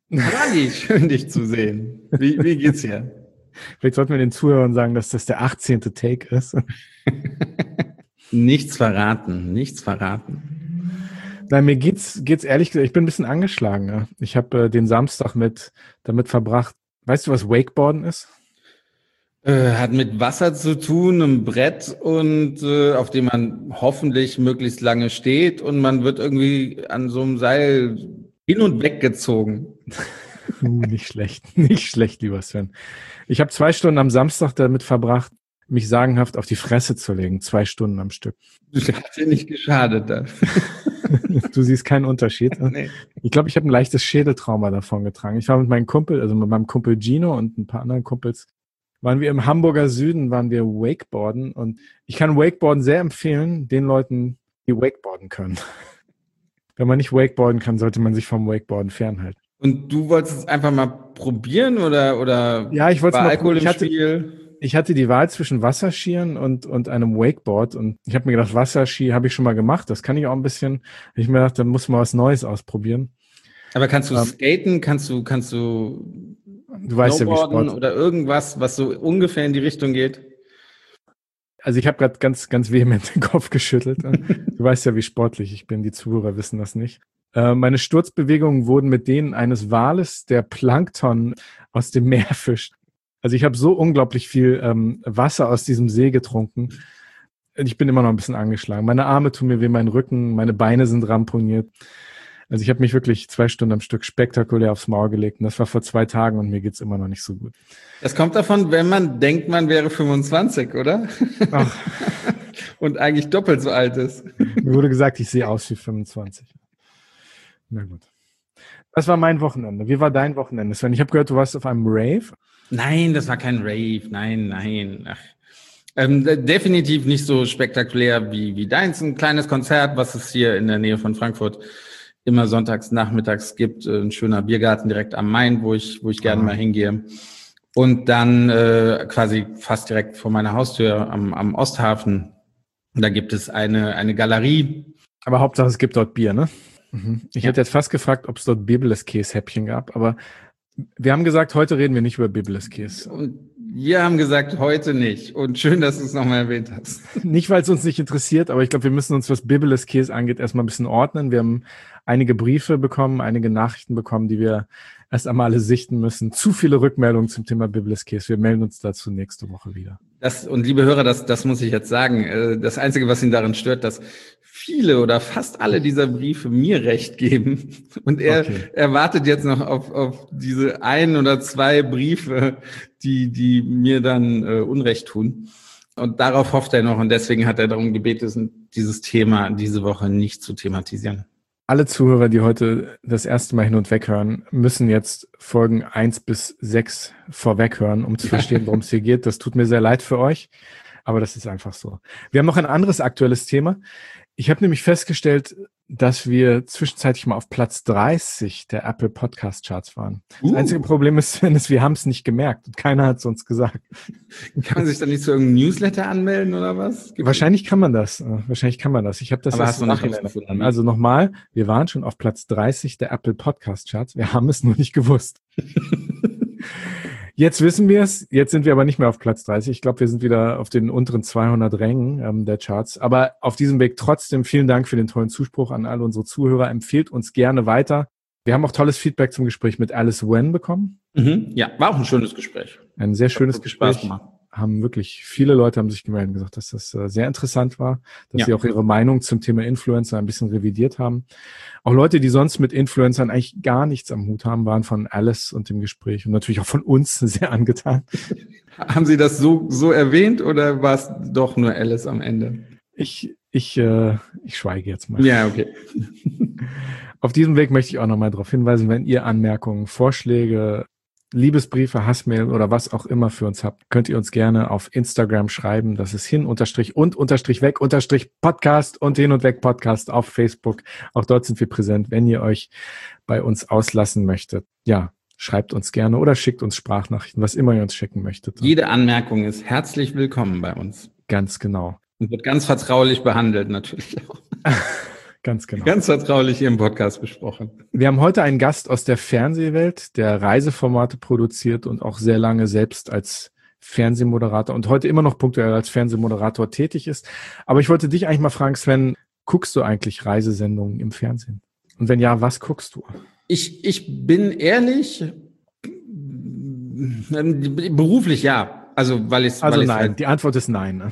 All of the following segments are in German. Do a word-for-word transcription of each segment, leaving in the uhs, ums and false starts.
Rally, schön dich zu sehen. Wie, wie geht's dir? Vielleicht sollten wir den Zuhörern sagen, dass das der achtzehnte Take ist. Nichts verraten, nichts verraten. Nein, mir geht's, geht's ehrlich gesagt, ich bin ein bisschen angeschlagen. Ja. Ich habe äh, den Samstag mit damit verbracht. Weißt du, was Wakeboarden ist? Äh, hat mit Wasser zu tun, einem Brett und äh, auf dem man hoffentlich möglichst lange steht und man wird irgendwie an so einem Seil hin und weg gezogen. Uh, nicht schlecht, nicht schlecht, lieber Sven. Ich habe zwei Stunden am Samstag damit verbracht, mich sagenhaft auf die Fresse zu legen. Zwei Stunden am Stück. Das hat dir nicht geschadet. Da. Du siehst keinen Unterschied. Nee. Ich glaube, ich habe ein leichtes Schädeltrauma davon getragen. Ich war mit meinem Kumpel, also mit meinem Kumpel Gino und ein paar anderen Kumpels, waren wir im Hamburger Süden, waren wir Wakeboarden. Und ich kann Wakeboarden sehr empfehlen, den Leuten, die Wakeboarden können. Wenn man nicht Wakeboarden kann, sollte man sich vom Wakeboarden fernhalten. Und du wolltest es einfach mal probieren oder, oder ja, ich wollte war mal Alkohol im ich hatte, Spiel? Ich hatte die Wahl zwischen Wasserskiern und, und einem Wakeboard und ich habe mir gedacht, Wasserski habe ich schon mal gemacht, das kann ich auch ein bisschen. Ich mir gedacht, dann muss man was Neues ausprobieren. Aber kannst du ähm, skaten? Kannst du, kannst du, du weißt ja, wie Sport oder irgendwas, was so ungefähr in die Richtung geht? Also ich habe gerade ganz, ganz vehement den Kopf geschüttelt. Du weißt ja, wie sportlich ich bin. Die Zuhörer wissen das nicht. Äh, meine Sturzbewegungen wurden mit denen eines Wales, der Plankton aus dem Meer fischt. Also ich habe so unglaublich viel ähm, Wasser aus diesem See getrunken. Ich bin immer noch ein bisschen angeschlagen. Meine Arme tun mir weh, mein Rücken, meine Beine sind ramponiert. Also ich habe mich wirklich zwei Stunden am Stück spektakulär aufs Maul gelegt. Und das war vor zwei Tagen und mir geht's immer noch nicht so gut. Das kommt davon, wenn man denkt, man wäre fünfundzwanzig, oder? Ach. Und eigentlich doppelt so alt ist. Mir wurde gesagt, ich sehe aus wie fünfundzwanzig. Na gut. Das war mein Wochenende. Wie war dein Wochenende, Sven? Ich habe gehört, du warst auf einem Rave. Nein, das war kein Rave. Nein, nein. Ach. Ähm, definitiv nicht so spektakulär wie, wie deins. Ein kleines Konzert, was es hier in der Nähe von Frankfurt immer sonntags nachmittags gibt. Ein schöner Biergarten direkt am Main, wo ich, wo ich gerne ah. mal hingehe. Und dann äh, quasi fast direkt vor meiner Haustür am, am Osthafen. Da gibt es eine, eine Galerie. Aber Hauptsache, es gibt dort Bier, ne? Mhm. Ich ja. hätte jetzt fast gefragt, ob es dort Bibeleskäse-Häppchen gab, aber wir haben gesagt, heute reden wir nicht über Bibeleskäse. Und wir haben gesagt, heute nicht. Und schön, dass du es nochmal erwähnt hast. Nicht, weil es uns nicht interessiert, aber ich glaube, wir müssen uns, was Bibeleskäse angeht, erstmal ein bisschen ordnen. Wir haben einige Briefe bekommen, einige Nachrichten bekommen, die wir erst einmal alle sichten müssen. Zu viele Rückmeldungen zum Thema Bibeleskäse. Wir melden uns dazu nächste Woche wieder. Das, und liebe Hörer, das, das muss ich jetzt sagen. Das Einzige, was ihn daran stört, dass viele oder fast alle dieser Briefe mir recht geben. Und er, okay. er wartet jetzt noch auf, auf diese ein oder zwei Briefe, die, die mir dann äh, Unrecht tun. Und darauf hofft er noch. Und deswegen hat er darum gebeten, dieses Thema diese Woche nicht zu thematisieren. Alle Zuhörer, die heute das erste Mal hin und weg hören, müssen jetzt Folgen eins bis sechs vorweg hören, um zu verstehen, worum es hier geht. Das tut mir sehr leid für euch, aber das ist einfach so. Wir haben noch ein anderes aktuelles Thema. Ich habe nämlich festgestellt, dass wir zwischenzeitlich mal auf Platz dreißig der Apple Podcast Charts waren. Das uh. einzige Problem ist, Sven, ist, wir haben es nicht gemerkt und keiner hat es uns gesagt. Kann man sich dann nicht zu irgendeinem Newsletter anmelden oder was? Gibt's Wahrscheinlich kann man das. Wahrscheinlich kann man das. Ich habe das Aber hast du nicht gefunden. Also nochmal, wir waren schon auf Platz dreißig der Apple Podcast Charts. Wir haben es nur nicht gewusst. Jetzt wissen wir es, jetzt sind wir aber nicht mehr auf Platz dreißig. Ich glaube, wir sind wieder auf den unteren zweihundert Rängen ähm, der Charts. Aber auf diesem Weg trotzdem vielen Dank für den tollen Zuspruch an alle unsere Zuhörer. Empfehlt uns gerne weiter. Wir haben auch tolles Feedback zum Gespräch mit Alice Wen bekommen. Mhm. Ja, war auch ein schönes Gespräch. Ein sehr schönes Gespräch. Haben wirklich viele Leute haben sich gemeldet und gesagt, dass das äh, sehr interessant war, dass ja. sie auch ihre Meinung zum Thema Influencer ein bisschen revidiert haben. Auch Leute, die sonst mit Influencern eigentlich gar nichts am Hut haben, waren von Alice und dem Gespräch und natürlich auch von uns sehr angetan. Haben Sie das so so erwähnt oder war es doch nur Alice am Ende? Ich ich äh, ich schweige jetzt mal. Ja, okay. Auf diesem Weg möchte ich auch nochmal darauf hinweisen, wenn ihr Anmerkungen, Vorschläge, Liebesbriefe, Hassmail oder was auch immer für uns habt, könnt ihr uns gerne auf Instagram schreiben. Das ist hin, unterstrich und, unterstrich weg, unterstrich Podcast und hin und weg Podcast auf Facebook. Auch dort sind wir präsent, wenn ihr euch bei uns auslassen möchtet. Ja, schreibt uns gerne oder schickt uns Sprachnachrichten, was immer ihr uns schicken möchtet. Jede Anmerkung ist herzlich willkommen bei uns. Ganz genau. Und wird ganz vertraulich behandelt natürlich auch. Ganz genau. Ganz vertraulich hier im Podcast besprochen. Wir haben heute einen Gast aus der Fernsehwelt, der Reiseformate produziert und auch sehr lange selbst als Fernsehmoderator und heute immer noch punktuell als Fernsehmoderator tätig ist. Aber ich wollte dich eigentlich mal fragen, Sven, guckst du eigentlich Reisesendungen im Fernsehen? Und wenn ja, was guckst du? Ich, ich bin ehrlich, beruflich ja. Also, weil ich Also weil nein, halt die Antwort ist nein. Ne?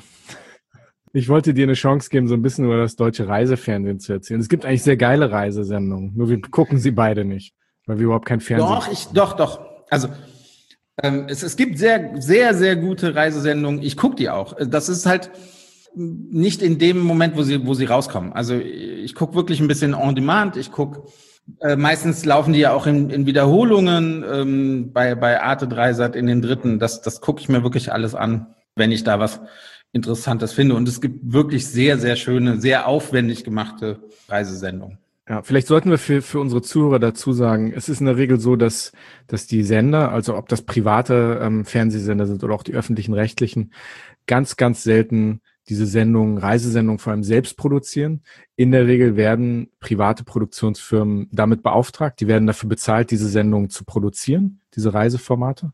Ich wollte dir eine Chance geben, so ein bisschen über das deutsche Reisefernsehen zu erzählen. Es gibt eigentlich sehr geile Reisesendungen, nur wir gucken sie beide nicht, weil wir überhaupt kein Fernsehen Doch, ich, doch, doch. Also, ähm, es, es gibt sehr, sehr, sehr gute Reisesendungen. Ich gucke die auch. Das ist halt nicht in dem Moment, wo sie, wo sie rauskommen. Also, ich gucke wirklich ein bisschen on demand. Ich gucke, äh, meistens laufen die ja auch in, in Wiederholungen, ähm, bei, bei Arte Dreisat in den dritten. Das, das gucke ich mir wirklich alles an, wenn ich da was Interessantes finde. Und es gibt wirklich sehr, sehr schöne, sehr aufwendig gemachte Reisesendungen. Ja, vielleicht sollten wir für, für unsere Zuhörer dazu sagen, es ist in der Regel so, dass, dass die Sender, also ob das private ähm, Fernsehsender sind oder auch die öffentlichen rechtlichen, ganz, ganz selten diese Sendungen, Reisesendungen vor allem selbst produzieren. In der Regel werden private Produktionsfirmen damit beauftragt, die werden dafür bezahlt, diese Sendungen zu produzieren, diese Reiseformate.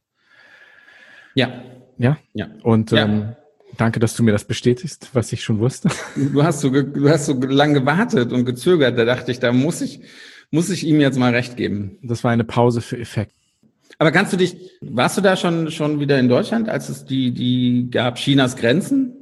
Ja. Ja? Ja. Und ja. Ähm, danke, dass du mir das bestätigst, was ich schon wusste. Du hast so, du hast so lange gewartet und gezögert. Da dachte ich, da muss ich, muss ich ihm jetzt mal recht geben. Das war eine Pause für Effekt. Aber kannst du dich, warst du da schon, schon wieder in Deutschland, als es die, die gab, Chinas Grenzen?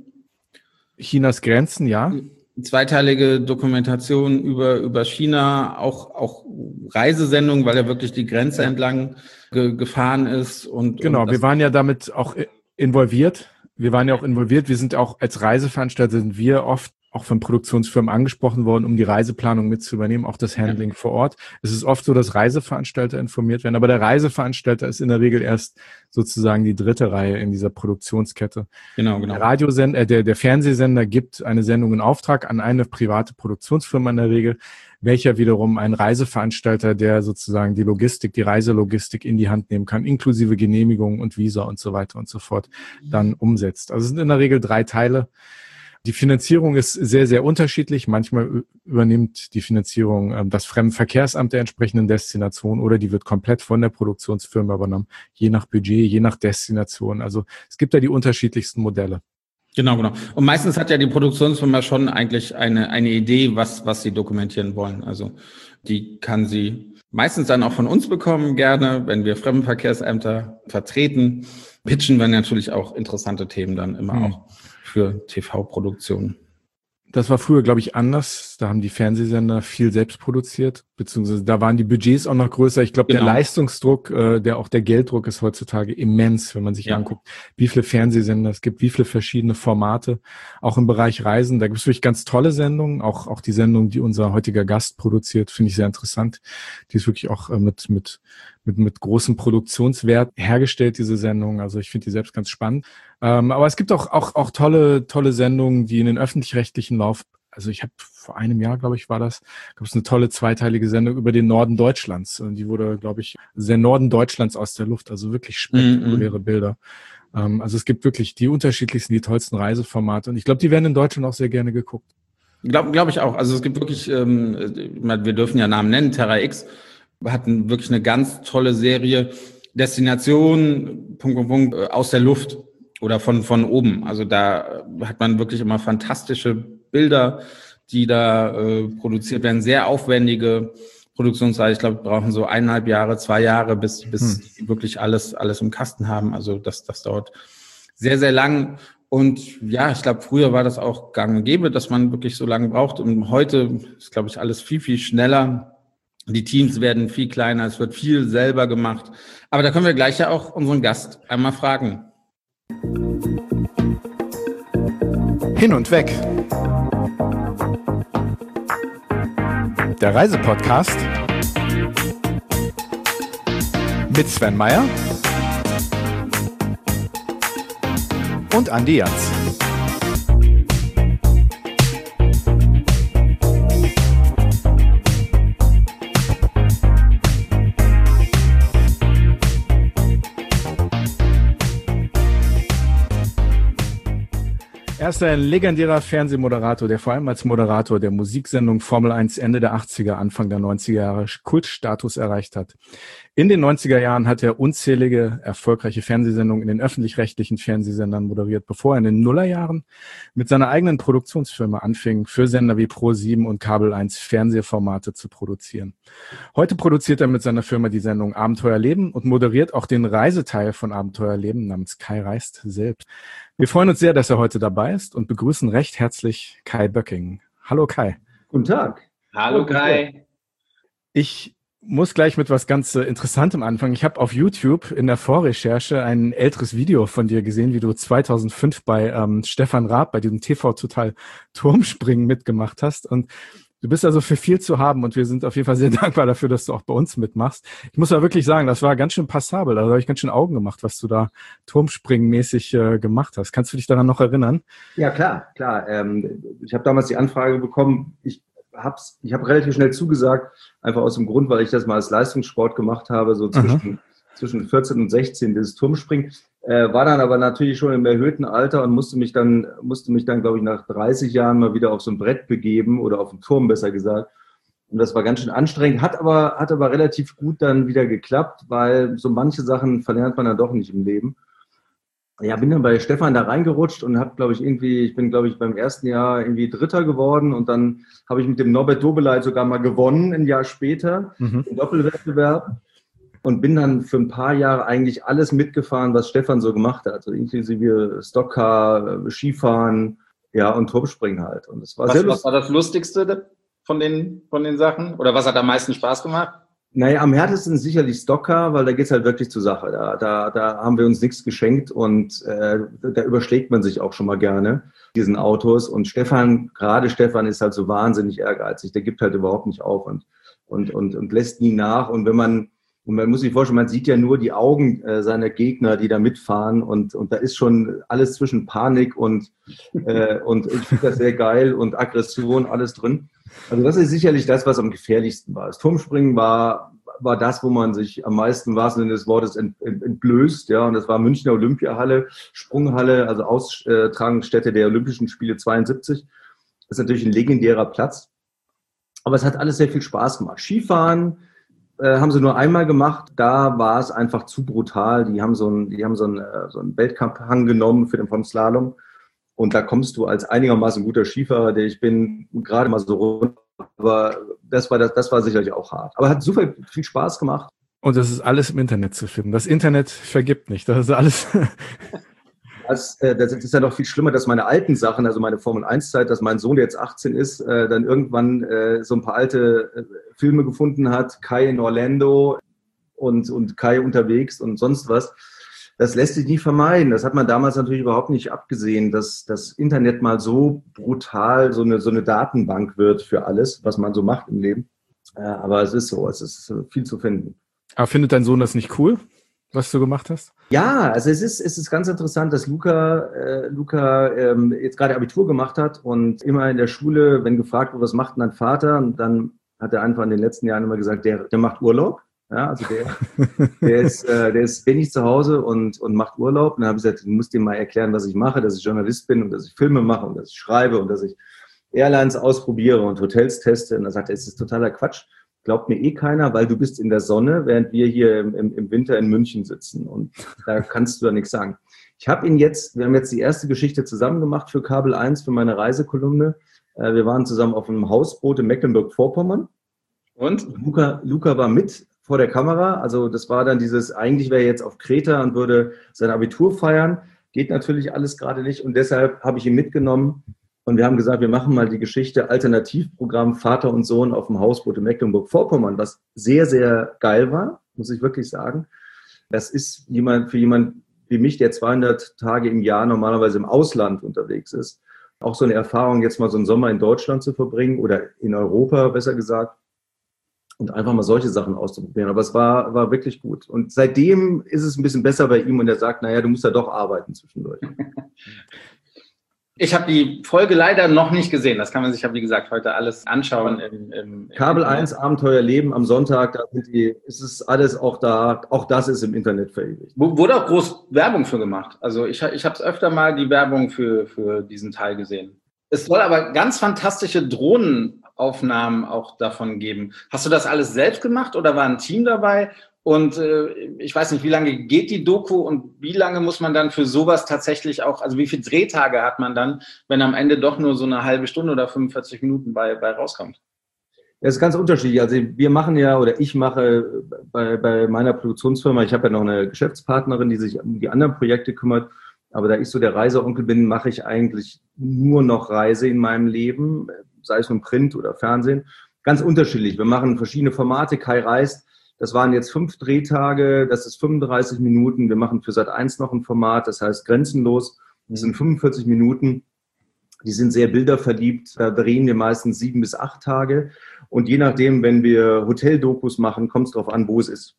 Chinas Grenzen, ja. Zweiteilige Dokumentation über, über China, auch, auch Reisesendung, weil er wirklich die Grenze entlang ge, gefahren ist. Und, genau, und wir waren ja damit auch involviert. Wir waren ja auch involviert. Wir sind auch als Reiseveranstalter sind wir oft auch von Produktionsfirmen angesprochen worden, um die Reiseplanung mit zu übernehmen, auch das Handling ja. vor Ort. Es ist oft so, dass Reiseveranstalter informiert werden, aber der Reiseveranstalter ist in der Regel erst sozusagen die dritte Reihe in dieser Produktionskette. Genau, genau. Der Radiosender, äh, der, der Fernsehsender gibt eine Sendung in Auftrag an eine private Produktionsfirma in der Regel, welcher wiederum ein Reiseveranstalter, der sozusagen die Logistik, die Reiselogistik in die Hand nehmen kann, inklusive Genehmigungen und Visa und so weiter und so fort, dann umsetzt. Also es sind in der Regel drei Teile. Die Finanzierung ist sehr, sehr unterschiedlich. Manchmal übernimmt die Finanzierung ähm, das Fremdenverkehrsamt der entsprechenden Destination oder die wird komplett von der Produktionsfirma übernommen, je nach Budget, je nach Destination. Also es gibt da die unterschiedlichsten Modelle. Genau, genau. Und meistens hat ja die Produktionsfirma schon eigentlich eine, eine Idee, was, was sie dokumentieren wollen. Also die kann sie meistens dann auch von uns bekommen, gerne, wenn wir Fremdenverkehrsämter vertreten. Pitchen wir natürlich auch interessante Themen dann immer hm. auch für T V-Produktionen. Das war früher, glaube ich, anders. Da haben die Fernsehsender viel selbst produziert, beziehungsweise da waren die Budgets auch noch größer. Ich glaube, genau. der Leistungsdruck, äh, der auch der Gelddruck ist heutzutage immens, wenn man sich ja. anguckt, wie viele Fernsehsender es gibt, wie viele verschiedene Formate, auch im Bereich Reisen. Da gibt es wirklich ganz tolle Sendungen, auch auch die Sendung, die unser heutiger Gast produziert, finde ich sehr interessant. Die ist wirklich auch äh, mit mit mit mit großem Produktionswert hergestellt, diese Sendung. Also ich finde die selbst ganz spannend. Ähm, aber es gibt auch auch auch tolle tolle Sendungen, die in den öffentlich-rechtlichen Lauf. Also ich habe vor einem Jahr, glaube ich, war das, gab es eine tolle zweiteilige Sendung über den Norden Deutschlands. Und die wurde, glaube ich, der Norden Deutschlands aus der Luft. Also wirklich spektakuläre mm-hmm. Bilder. Ähm, also es gibt wirklich die unterschiedlichsten, die tollsten Reiseformate. Und ich glaube, die werden in Deutschland auch sehr gerne geguckt. Glaube glaub ich auch. Also es gibt wirklich, ähm, wir dürfen ja Namen nennen, Terra X hatten wirklich eine ganz tolle Serie, Destination, Punkt, Punkt, Punkt, aus der Luft oder von, von oben. Also da hat man wirklich immer fantastische Bilder, die da äh, produziert werden, sehr aufwendige Produktionsseite. Ich glaube, brauchen so eineinhalb Jahre, zwei Jahre, bis, bis hm. die wirklich alles, alles im Kasten haben. Also das, das dauert sehr, sehr lang. Und ja, ich glaube, früher war das auch gang und gäbe, dass man wirklich so lange braucht. Und heute ist, glaube ich, alles viel, viel schneller. Die Teams werden viel kleiner, es wird viel selber gemacht. Aber da können wir gleich ja auch unseren Gast einmal fragen. Hin und weg. Der Reisepodcast mit Sven Meyer und Andi Jans. ist ein legendärer Fernsehmoderator, der vor allem als Moderator der Musiksendung Formel eins Ende der achtziger, Anfang der neunziger Jahre Kultstatus erreicht hat. In den neunziger Jahren hat er unzählige erfolgreiche Fernsehsendungen in den öffentlich-rechtlichen Fernsehsendern moderiert, bevor er in den Nullerjahren mit seiner eigenen Produktionsfirma anfing, für Sender wie Pro sieben und Kabel eins Fernsehformate zu produzieren. Heute produziert er mit seiner Firma die Sendung Abenteuer Leben und moderiert auch den Reiseteil von Abenteuer Leben namens Kai reist selbst. Wir freuen uns sehr, dass er heute dabei ist und begrüßen recht herzlich Kai Böcking. Hallo Kai. Guten Tag. Hallo Kai. Ich muss gleich mit was ganz äh, Interessantem anfangen. Ich habe auf YouTube in der Vorrecherche ein älteres Video von dir gesehen, wie du zweitausendfünf bei ähm, Stefan Raab bei diesem T V Total Turmspringen mitgemacht hast. Und du bist also für viel zu haben und wir sind auf jeden Fall sehr dankbar dafür, dass du auch bei uns mitmachst. Ich muss aber wirklich sagen, das war ganz schön passabel. Da habe ich ganz schön Augen gemacht, was du da Turmspringen-mäßig äh, gemacht hast. Kannst du dich daran noch erinnern? Ja, klar, klar. Ähm, ich habe damals die Anfrage bekommen. Ich hab's, ich habe relativ schnell zugesagt, einfach aus dem Grund, weil ich das mal als Leistungssport gemacht habe, so zwischen, zwischen vierzehn und sechzehn, dieses Turmspringen. Äh, war dann aber natürlich schon im erhöhten Alter und musste mich dann, musste mich dann, glaube ich, nach dreißig Jahren mal wieder auf so ein Brett begeben oder auf einen Turm, besser gesagt. Und das war ganz schön anstrengend, hat aber, hat aber relativ gut dann wieder geklappt, weil so manche Sachen verlernt man dann doch nicht im Leben. Ja, bin dann bei Stefan da reingerutscht und habe, glaube ich, irgendwie, ich bin, glaube ich, beim ersten Jahr irgendwie Dritter geworden und dann habe ich mit dem Norbert Dobeleit sogar mal gewonnen, ein Jahr später, mhm. im Doppelwettbewerb. Und bin dann für ein paar Jahre eigentlich alles mitgefahren, was Stefan so gemacht hat. Also inklusive Stockcar, Skifahren, ja, und Turmspringen halt. Und das war was, sehr was war das Lustigste von den, von den Sachen? Oder was hat am meisten Spaß gemacht? Naja, am härtesten sicherlich Stockcar, weil da geht's halt wirklich zur Sache. Da, da, da haben wir uns nichts geschenkt und äh, da überschlägt man sich auch schon mal gerne, diesen Autos. Und Stefan, gerade Stefan ist halt so wahnsinnig ehrgeizig. Der gibt halt überhaupt nicht auf und, und, und, und lässt nie nach. Und wenn man Und man muss sich vorstellen, man sieht ja nur die Augen äh, seiner Gegner, die da mitfahren und, und da ist schon alles zwischen Panik und, äh, und ich finde das sehr geil und Aggression, alles drin. Also das ist sicherlich das, was am gefährlichsten war. Das Turmspringen war, war das, wo man sich am meisten, im wahrsten Sinne des Wortes, ent, ent, entblößt. Ja, und das war Münchner Olympiahalle, Sprunghalle, also Austragungsstätte der Olympischen Spiele zweiundsiebzig. Das ist natürlich ein legendärer Platz. Aber es hat alles sehr viel Spaß gemacht. Skifahren haben sie nur einmal gemacht, da war es einfach zu brutal. Die haben so einen, die haben so einen, so einen Weltcup-Hang genommen für den vom Slalom und da kommst du als einigermaßen guter Skifahrer, der ich bin, gerade mal so runter, aber das war, das, das war sicherlich auch hart. Aber hat super viel Spaß gemacht. Und das ist alles im Internet zu finden. Das Internet vergibt nicht, das ist alles... Das, das ist ja noch viel schlimmer, dass meine alten Sachen, also meine Formel eins Zeit, dass mein Sohn, der jetzt achtzehn ist, dann irgendwann so ein paar alte Filme gefunden hat, Kai in Orlando und, und Kai unterwegs und sonst was. Das lässt sich nie vermeiden. Das hat man damals natürlich überhaupt nicht abgesehen, dass das Internet mal so brutal so eine, so eine Datenbank wird für alles, was man so macht im Leben. Aber es ist so, es ist viel zu finden. Aber findet dein Sohn das nicht cool, was du gemacht hast? Ja, also es ist, es ist ganz interessant, dass Luca, äh, Luca ähm, jetzt gerade Abitur gemacht hat und immer in der Schule, wenn gefragt wird, was macht denn dein Vater, und dann hat er einfach in den letzten Jahren immer gesagt, der, der macht Urlaub. Ja, also der, der ist, äh, der ist wenig zu Hause und, und macht Urlaub. Und dann habe ich gesagt, du musst ihm mal erklären, was ich mache, dass ich Journalist bin und dass ich Filme mache und dass ich schreibe und dass ich Airlines ausprobiere und Hotels teste. Und dann sagt er, es ist totaler Quatsch. Glaubt mir eh keiner, weil du bist in der Sonne, während wir hier im, im, im Winter in München sitzen. Und da kannst du da nichts sagen. Ich habe ihn jetzt, wir haben jetzt die erste Geschichte zusammen gemacht für Kabel eins, für meine Reisekolumne. Äh, wir waren zusammen auf einem Hausboot in Mecklenburg-Vorpommern. Und Luca, Luca war mit vor der Kamera. Also das war dann dieses, eigentlich wäre er jetzt auf Kreta und würde sein Abitur feiern. Geht natürlich alles gerade nicht. Und deshalb habe ich ihn mitgenommen. Und wir haben gesagt, wir machen mal die Geschichte Alternativprogramm Vater und Sohn auf dem Hausboot in Mecklenburg-Vorpommern, was sehr, sehr geil war, muss ich wirklich sagen. Das ist jemand, für jemanden wie mich, der zweihundert Tage im Jahr normalerweise im Ausland unterwegs ist, auch so eine Erfahrung, jetzt mal so einen Sommer in Deutschland zu verbringen oder in Europa, besser gesagt, und einfach mal solche Sachen auszuprobieren. Aber es war, war wirklich gut. Und seitdem ist es ein bisschen besser bei ihm und er sagt, naja, du musst ja doch arbeiten zwischendurch. Ich habe die Folge leider noch nicht gesehen. Das kann man sich ja, wie gesagt, heute alles anschauen. Im, im, Kabel im eins, Abenteuer Leben am Sonntag, da sind die, ist es alles auch da. Auch das ist im Internet verewigt. Wurde auch groß Werbung für gemacht. Also ich, ich habe es öfter mal die Werbung für, für diesen Teil gesehen. Es soll aber ganz fantastische Drohnenaufnahmen auch davon geben. Hast du das alles selbst gemacht oder war ein Team dabei? Und äh, ich weiß nicht, wie lange geht die Doku und wie lange muss man dann für sowas tatsächlich auch, also wie viele Drehtage hat man dann, wenn am Ende doch nur so eine halbe Stunde oder fünfundvierzig Minuten bei, bei rauskommt? Das ist ganz unterschiedlich. Also wir machen ja, oder ich mache bei, bei meiner Produktionsfirma, ich habe ja noch eine Geschäftspartnerin, die sich um die anderen Projekte kümmert, aber da ich so der Reiseonkel bin, mache ich eigentlich nur noch Reise in meinem Leben, sei es nun Print oder Fernsehen. Ganz unterschiedlich. Wir machen verschiedene Formate. Kai reist. Das waren jetzt fünf Drehtage, das ist fünfunddreißig Minuten. Wir machen für Sat eins noch ein Format, das heißt Grenzenlos. Das sind fünfundvierzig Minuten. Die sind sehr bilderverliebt. Da drehen wir meistens sieben bis acht Tage. Und je nachdem, wenn wir Hoteldokus machen, kommt es darauf an, wo es ist.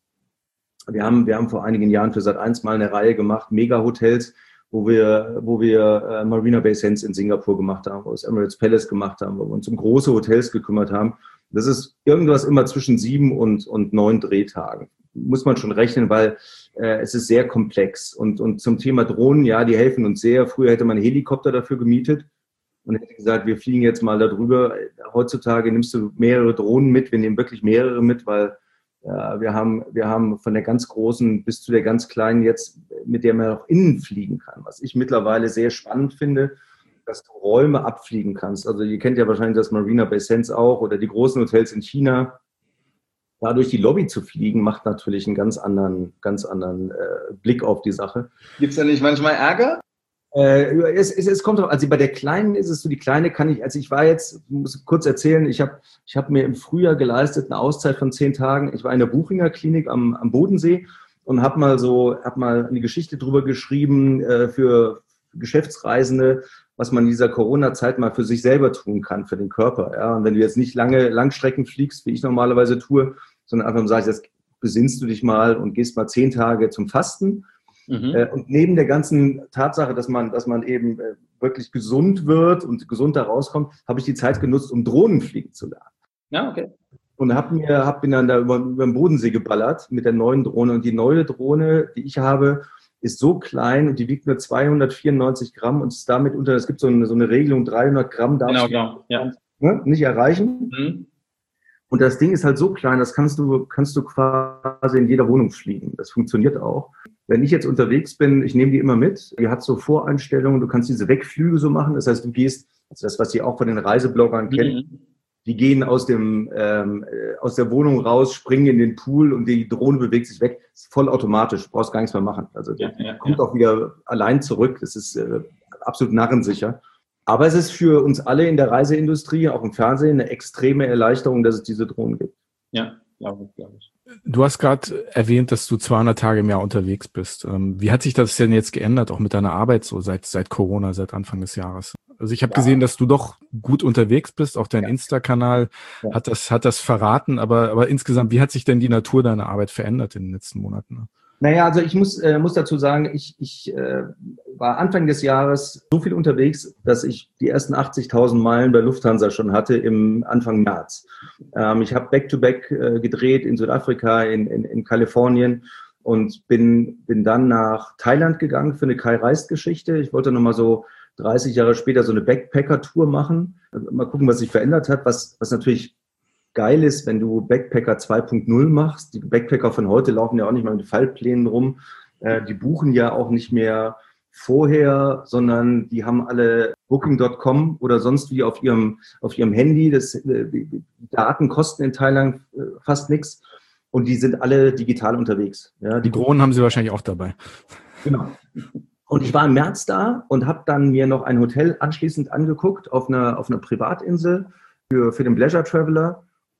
Wir haben, wir haben vor einigen Jahren für Sat eins mal eine Reihe gemacht, Mega-Hotels, wo wir, wo wir äh, Marina Bay Sands in Singapur gemacht haben, wo wir das Emirates Palace gemacht haben, wo wir uns um große Hotels gekümmert haben. Das ist irgendwas immer zwischen sieben und, und neun Drehtagen. Muss man schon rechnen, weil äh, es ist sehr komplex. Und, und zum Thema Drohnen, ja, die helfen uns sehr. Früher hätte man einen Helikopter dafür gemietet und hätte gesagt, wir fliegen jetzt mal darüber. Heutzutage nimmst du mehrere Drohnen mit. Wir nehmen wirklich mehrere mit, weil ja, wir haben, wir haben von der ganz großen bis zu der ganz kleinen jetzt, mit der man auch innen fliegen kann. Was ich mittlerweile sehr spannend finde, dass du Räume abfliegen kannst. Also ihr kennt ja wahrscheinlich das Marina Bay Sands auch oder die großen Hotels in China. Dadurch die Lobby zu fliegen, macht natürlich einen ganz anderen, ganz anderen äh, Blick auf die Sache. Gibt es da nicht manchmal Ärger? Äh, es, es, es kommt drauf, also bei der Kleinen ist es so, die Kleine kann ich, also ich war jetzt, muss kurz erzählen, ich habe ich hab mir im Frühjahr geleistet eine Auszeit von zehn Tagen. Ich war in der Buchinger Klinik am, am Bodensee und habe mal so, habe mal eine Geschichte drüber geschrieben äh, für Geschäftsreisende, was man in dieser Corona-Zeit mal für sich selber tun kann, für den Körper. Ja? Und wenn du jetzt nicht lange Langstrecken fliegst, wie ich normalerweise tue, sondern einfach sagst, jetzt besinnst du dich mal und gehst mal zehn Tage zum Fasten. Mhm. Äh, und neben der ganzen Tatsache, dass man, dass man eben äh, wirklich gesund wird und gesund da rauskommt, habe ich die Zeit genutzt, um Drohnen fliegen zu lernen. Ja, okay. Und hab mir, hab bin dann da über, über den Bodensee geballert mit der neuen Drohne. Und die neue Drohne, die ich habe, ist so klein und die wiegt nur zweihundertvierundneunzig Gramm und ist damit unter, es gibt so eine, so eine Regelung, dreihundert Gramm darfst genau, du genau. Ja. Ne, nicht erreichen. Mhm. Und das Ding ist halt so klein, das kannst du, kannst du quasi in jeder Wohnung fliegen. Das funktioniert auch. Wenn ich jetzt unterwegs bin, ich nehme die immer mit. Die hat so Voreinstellungen, du kannst diese Wegflüge so machen. Das heißt, du gehst, also das, was ihr auch von den Reisebloggern kennt, Mhm. die gehen aus dem ähm, aus der Wohnung raus, springen in den Pool und die Drohne bewegt sich weg. Das ist voll automatisch, du brauchst gar nichts mehr machen. Also Ja, die ja, kommt ja. auch wieder allein zurück. Das ist äh, absolut narrensicher. Aber es ist für uns alle in der Reiseindustrie, auch im Fernsehen, eine extreme Erleichterung, dass es diese Drohnen gibt. Ja, glaube ich, glaube ich. Du hast gerade erwähnt, dass du zweihundert Tage im Jahr unterwegs bist. Wie hat sich das denn jetzt geändert, auch mit deiner Arbeit so seit seit Corona, seit Anfang des Jahres? Also ich habe ja. gesehen, dass du doch gut unterwegs bist. Auch dein ja. Insta-Kanal ja. hat das hat das verraten. Aber aber insgesamt, wie hat sich denn die Natur deiner Arbeit verändert in den letzten Monaten? Naja, also ich muss, äh, muss dazu sagen, ich, ich äh, war Anfang des Jahres so viel unterwegs, dass ich die ersten achtzigtausend Meilen bei Lufthansa schon hatte im Anfang März. Ähm, ich habe Back-to-Back äh, gedreht in Südafrika, in, in, in Kalifornien und bin, bin dann nach Thailand gegangen für eine Kai-Reist-Geschichte. Ich wollte nochmal so dreißig Jahre später so eine Backpacker-Tour machen. Mal gucken, was sich verändert hat, was, was natürlich geil ist, wenn du Backpacker zwei Punkt null machst. Die Backpacker von heute laufen ja auch nicht mehr mit Fallplänen rum. Äh, die buchen ja auch nicht mehr vorher, sondern die haben alle Booking Punkt com oder sonst wie auf ihrem, auf ihrem Handy. Das, äh, die Daten kosten in Thailand äh, fast nichts und die sind alle digital unterwegs. Ja, die Drohnen haben sie wahrscheinlich auch dabei. Genau. Und ich war im März da und habe dann mir noch ein Hotel anschließend angeguckt auf einer, auf einer Privatinsel für, für den Pleasure Traveler.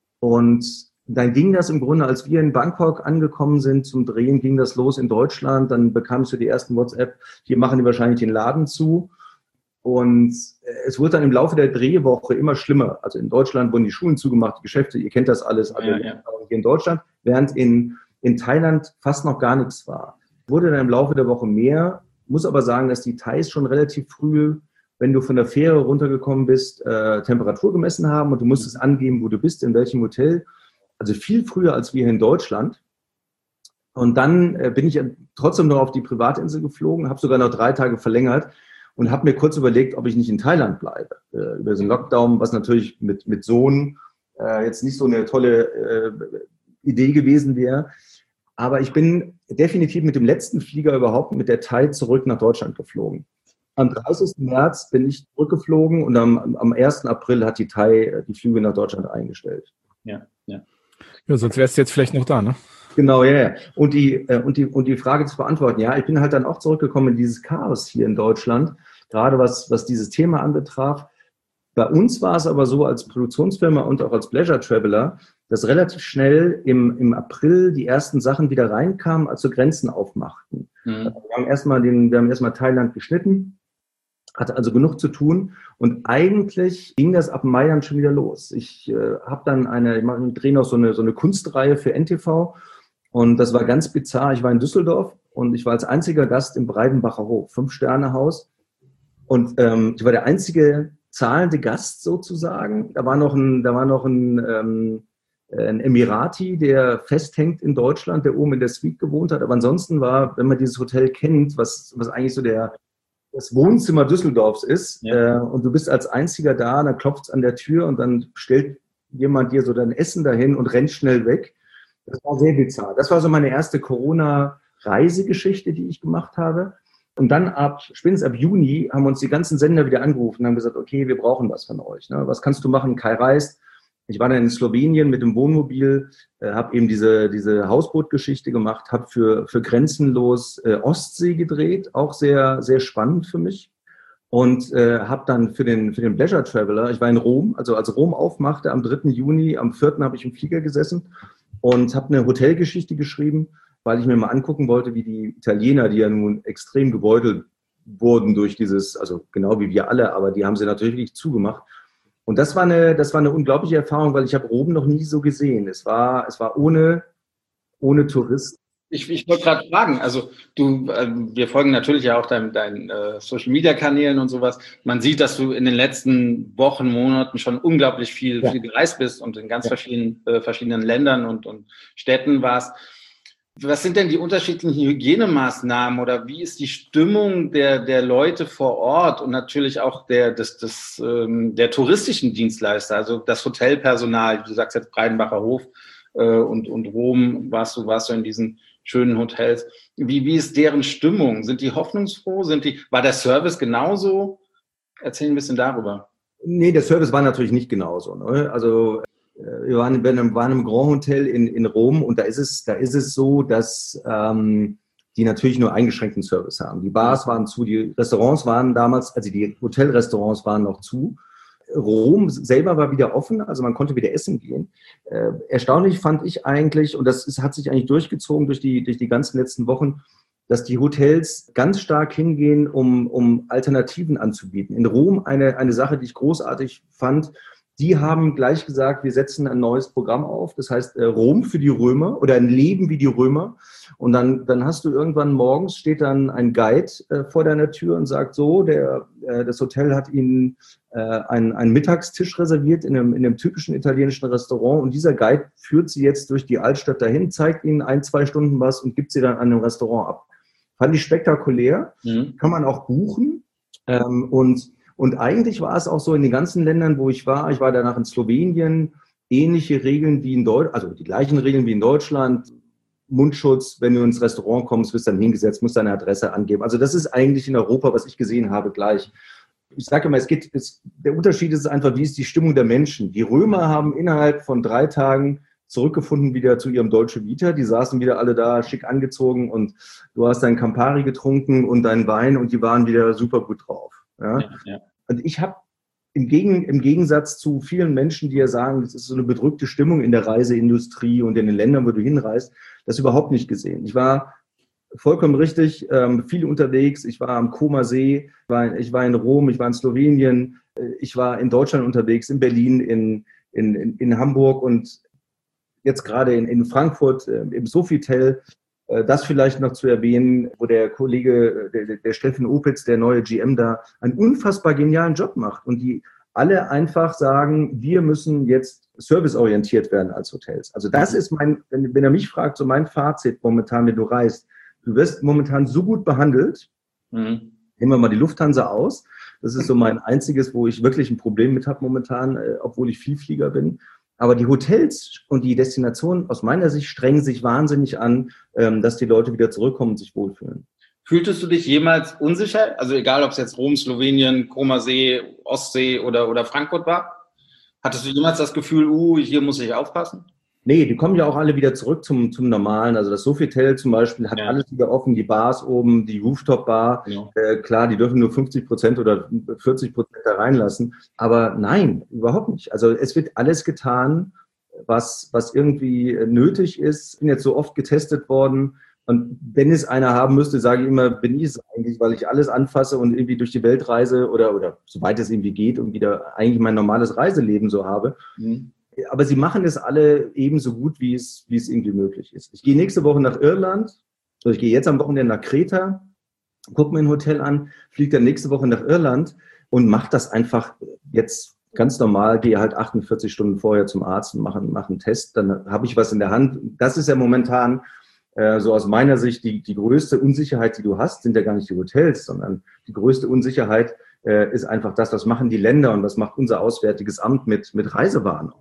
Und dann ging das im Grunde, als wir in Bangkok angekommen sind zum Drehen, ging das los in Deutschland. Dann bekamst du die ersten WhatsApp, hier machen die wahrscheinlich den Laden zu. Und es wurde dann im Laufe der Drehwoche immer schlimmer. Also in Deutschland wurden die Schulen zugemacht, die Geschäfte, ihr kennt das alles, also ja, ja. hier in Deutschland, während in, in Thailand fast noch gar nichts war. Wurde dann im Laufe der Woche mehr, muss aber sagen, dass die Thais schon relativ früh wenn du von der Fähre runtergekommen bist, äh, Temperatur gemessen haben und du musstest angeben, wo du bist, in welchem Hotel. Also viel früher als wir hier in Deutschland. Und dann äh, bin ich trotzdem noch auf die Privatinsel geflogen, habe sogar noch drei Tage verlängert und habe mir kurz überlegt, ob ich nicht in Thailand bleibe. Äh, über so einen Lockdown, was natürlich mit, mit Sohn äh, jetzt nicht so eine tolle äh, Idee gewesen wäre. Aber ich bin definitiv mit dem letzten Flieger überhaupt mit der Thai zurück nach Deutschland geflogen. Am dreißigsten März bin ich zurückgeflogen und am, am ersten April hat die Thai die Flüge nach Deutschland eingestellt. Ja, ja. Ja, sonst wärst du jetzt vielleicht noch da, ne? Genau, ja, ja. Und die, äh, und die, und die Frage zu beantworten, ja, ich bin halt dann auch zurückgekommen in dieses Chaos hier in Deutschland, gerade was, was dieses Thema anbetraf. Bei uns war es aber so als Produktionsfirma und auch als Pleasure Traveler, dass relativ schnell im, im April die ersten Sachen wieder reinkamen, als wir Grenzen aufmachten. Mhm. Wir haben erstmal den, wir haben erstmal Thailand geschnitten, hatte also genug zu tun und eigentlich ging das ab Mai dann schon wieder los. Ich äh, habe dann eine, ich mache, drehe noch so eine, so eine Kunstreihe für N T V und das war ganz bizarr. Ich war in Düsseldorf und ich war als einziger Gast im Breidenbacher Hof, Fünf-Sterne-Haus und ähm, ich war der einzige zahlende Gast sozusagen. Da war noch ein, da war noch ein, ähm, ein Emirati, der festhängt in Deutschland, der oben in der Suite gewohnt hat. Aber ansonsten war, wenn man dieses Hotel kennt, was, was eigentlich so der, das Wohnzimmer Düsseldorfs ist, ja. äh, und du bist als einziger da, dann klopft es an der Tür und dann stellt jemand dir so dein Essen dahin und rennt schnell weg. Das war sehr bizarr. Das war so meine erste Corona-Reisegeschichte, die ich gemacht habe. Und dann ab, spätestens ab Juni, haben uns die ganzen Sender wieder angerufen und haben gesagt, okay, wir brauchen was von euch. Ne? Was kannst du machen? Kai reist. Ich war dann in Slowenien mit dem Wohnmobil, äh, habe eben diese, diese Hausbootgeschichte gemacht, habe für, für Grenzenlos äh, Ostsee gedreht, auch sehr, sehr spannend für mich. Und äh, habe dann für den, für den Pleasure Traveler, ich war in Rom, also als Rom aufmachte, am dritten Juni, am vierten habe ich im Flieger gesessen und habe eine Hotelgeschichte geschrieben, weil ich mir mal angucken wollte, wie die Italiener, die ja nun extrem gebeutelt wurden durch dieses, also genau wie wir alle, aber die haben sie natürlich nicht zugemacht. Und das war eine, das war eine unglaubliche Erfahrung, weil ich habe Rom noch nie so gesehen. Es war, es war ohne, ohne Touristen. Ich, ich wollte gerade fragen, also du, äh, wir folgen natürlich ja auch deinen, deinen äh, Social-Media-Kanälen und sowas. Man sieht, dass du in den letzten Wochen, Monaten schon unglaublich viel, ja. viel gereist bist und in ganz ja. verschiedenen, äh, verschiedenen Ländern und, und Städten warst. Was sind denn die unterschiedlichen Hygienemaßnahmen oder wie ist die Stimmung der, der Leute vor Ort und natürlich auch der, des, des, ähm, der touristischen Dienstleister, also das Hotelpersonal, du sagst jetzt Breidenbacher Hof äh, und, und Rom, warst du, warst du in diesen schönen Hotels. Wie, wie ist deren Stimmung? Sind die hoffnungsfroh? Sind die, war der Service genauso? Erzähl ein bisschen darüber. Nee, der Service war natürlich nicht genauso. Ne? Also wir waren, wir waren im Grand Hotel in, in Rom und da ist es, da ist es so, dass ähm, die natürlich nur eingeschränkten Service haben. Die Bars waren zu, die Restaurants waren damals, also die Hotelrestaurants waren noch zu. Rom selber war wieder offen, also man konnte wieder essen gehen. Äh, erstaunlich fand ich eigentlich, und das ist, hat sich eigentlich durchgezogen durch die, durch die ganzen letzten Wochen, dass die Hotels ganz stark hingehen, um, um Alternativen anzubieten. In Rom eine, eine Sache, die ich großartig fand, die haben gleich gesagt, wir setzen ein neues Programm auf, das heißt äh, Rom für die Römer oder ein Leben wie die Römer. Und dann, dann hast du irgendwann morgens, steht dann ein Guide äh, vor deiner Tür und sagt so, der, äh, das Hotel hat Ihnen äh, einen, einen Mittagstisch reserviert in einem, in einem typischen italienischen Restaurant und dieser Guide führt Sie jetzt durch die Altstadt dahin, zeigt Ihnen ein, zwei Stunden was und gibt Sie dann an dem Restaurant ab. Fand ich spektakulär, mhm. Kann man auch buchen ähm, und Und eigentlich war es auch so in den ganzen Ländern, wo ich war, ich war danach in Slowenien, ähnliche Regeln wie in Deutschland, also die gleichen Regeln wie in Deutschland, Mundschutz, wenn du ins Restaurant kommst, wirst dann hingesetzt, musst deine Adresse angeben. Also das ist eigentlich in Europa, was ich gesehen habe, gleich. Ich sage immer, es geht, es, der Unterschied ist einfach, wie ist die Stimmung der Menschen. Die Römer haben innerhalb von drei Tagen zurückgefunden wieder zu ihrem Dolce Vita. Die saßen wieder alle da, schick angezogen und du hast dein Campari getrunken und deinen Wein und die waren wieder super gut drauf. Ja? Ja, ja. Und ich habe im, Gegen, im Gegensatz zu vielen Menschen, die ja sagen, das ist so eine bedrückte Stimmung in der Reiseindustrie und in den Ländern, wo du hinreist, das überhaupt nicht gesehen. Ich war vollkommen richtig, ähm, viel unterwegs. Ich war am Comer See, war, ich war in Rom, ich war in Slowenien, ich war in Deutschland unterwegs, in Berlin, in, in, in, in Hamburg und jetzt gerade in, in Frankfurt äh, im Sofitel. Das vielleicht noch zu erwähnen, wo der Kollege, der, der Steffen Opitz, der neue G M da, einen unfassbar genialen Job macht und die alle einfach sagen, wir müssen jetzt serviceorientiert werden als Hotels. Also das ist mein, wenn, wenn er mich fragt, so mein Fazit momentan, wenn du reist, du wirst momentan so gut behandelt, mhm. Nehmen wir mal die Lufthansa aus, das ist so mein einziges, wo ich wirklich ein Problem mit habe momentan, äh, obwohl ich Vielflieger bin. Aber die Hotels und die Destinationen aus meiner Sicht strengen sich wahnsinnig an, ähm, dass die Leute wieder zurückkommen und sich wohlfühlen. Fühltest du dich jemals unsicher? Also egal, ob es jetzt Rom, Slowenien, Comer See, Ostsee oder, oder Frankfurt war? Hattest du jemals das Gefühl, uh, hier muss ich aufpassen? Nee, die kommen ja auch alle wieder zurück zum, zum Normalen. Also das Sofitel zum Beispiel hat ja. alles wieder offen, die Bars oben, die Rooftop-Bar. Ja. Äh, klar, die dürfen nur fünfzig Prozent oder vierzig Prozent da reinlassen. Aber nein, überhaupt nicht. Also es wird alles getan, was, was irgendwie nötig ist. Ich bin jetzt so oft getestet worden. Und wenn es einer haben müsste, sage ich immer, bin ich es eigentlich, weil ich alles anfasse und irgendwie durch die Welt reise oder, oder soweit es irgendwie geht und wieder eigentlich mein normales Reiseleben so habe. Mhm. Aber sie machen es alle ebenso gut, wie es, wie es irgendwie möglich ist. Ich gehe nächste Woche nach Irland, also ich gehe jetzt am Wochenende nach Kreta, gucke mir ein Hotel an, fliege dann nächste Woche nach Irland und mache das einfach jetzt ganz normal, gehe halt achtundvierzig Stunden vorher zum Arzt und mache, mache einen Test, dann habe ich was in der Hand. Das ist ja momentan äh, so aus meiner Sicht die, die größte Unsicherheit, die du hast, sind ja gar nicht die Hotels, sondern die größte Unsicherheit äh, ist einfach das, was machen die Länder und was macht unser Auswärtiges Amt mit, mit Reisewarnung.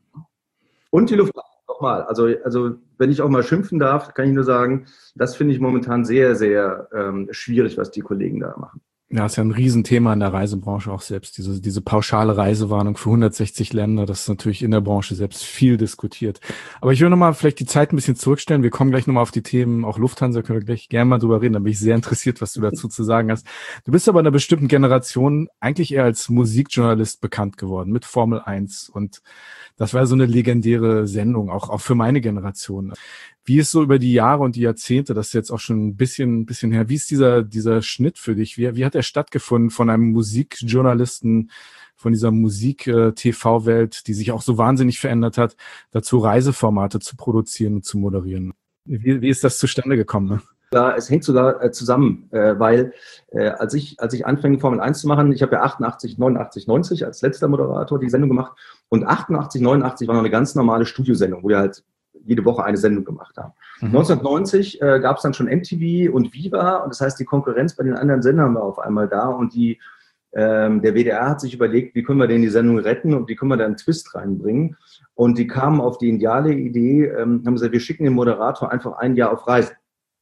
Und die Lufthansa, nochmal, also, also wenn ich auch mal schimpfen darf, kann ich nur sagen, das finde ich momentan sehr, sehr ähm, schwierig, was die Kollegen da machen. Ja, ist ja ein Riesenthema in der Reisebranche auch selbst, diese, diese pauschale Reisewarnung für hundertsechzig Länder, das ist natürlich in der Branche selbst viel diskutiert. Aber ich will nochmal vielleicht die Zeit ein bisschen zurückstellen, wir kommen gleich nochmal auf die Themen, auch Lufthansa können wir gleich gerne mal drüber reden, da bin ich sehr interessiert, was du dazu zu sagen hast. Du bist aber in einer bestimmten Generation eigentlich eher als Musikjournalist bekannt geworden, mit Formel eins und das war so eine legendäre Sendung, auch, auch für meine Generation. Wie ist so über die Jahre und die Jahrzehnte, das ist jetzt auch schon ein bisschen, ein bisschen her, wie ist dieser, dieser Schnitt für dich? Wie, wie hat er stattgefunden von einem Musikjournalisten, von dieser Musik-T V-Welt, die sich auch so wahnsinnig verändert hat, dazu Reiseformate zu produzieren und zu moderieren? Wie, wie ist das zustande gekommen? Ne? Ja, es hängt sogar äh, zusammen, äh, weil äh, als ich als ich anfing, Formel eins zu machen, ich habe ja achtundachtzig, neunundachtzig, neunzig als letzter Moderator die Sendung gemacht und achtundachtzig, neunundachtzig war noch eine ganz normale Studiosendung, wo wir halt jede Woche eine Sendung gemacht haben. Mhm. neunzehnhundertneunzig äh, gab es dann schon M T V und Viva und das heißt, die Konkurrenz bei den anderen Sendern war auf einmal da und die ähm, der W D R hat sich überlegt, wie können wir denn die Sendung retten und wie können wir da einen Twist reinbringen und die kamen auf die ideale Idee, ähm, haben gesagt, wir schicken den Moderator einfach ein Jahr auf Reisen.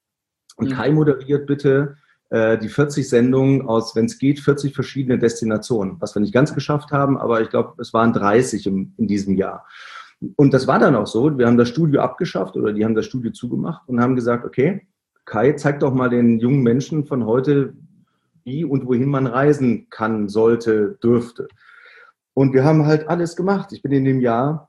Und Kai moderiert bitte äh, die vierzig Sendungen aus, wenn es geht, vierzig verschiedene Destinationen, was wir nicht ganz geschafft haben, aber ich glaube, es waren dreißig im, in diesem Jahr. Und das war dann auch so, wir haben das Studio abgeschafft oder die haben das Studio zugemacht und haben gesagt, okay, Kai, zeig doch mal den jungen Menschen von heute, wie und wohin man reisen kann, sollte, dürfte. Und wir haben halt alles gemacht. Ich bin in dem Jahr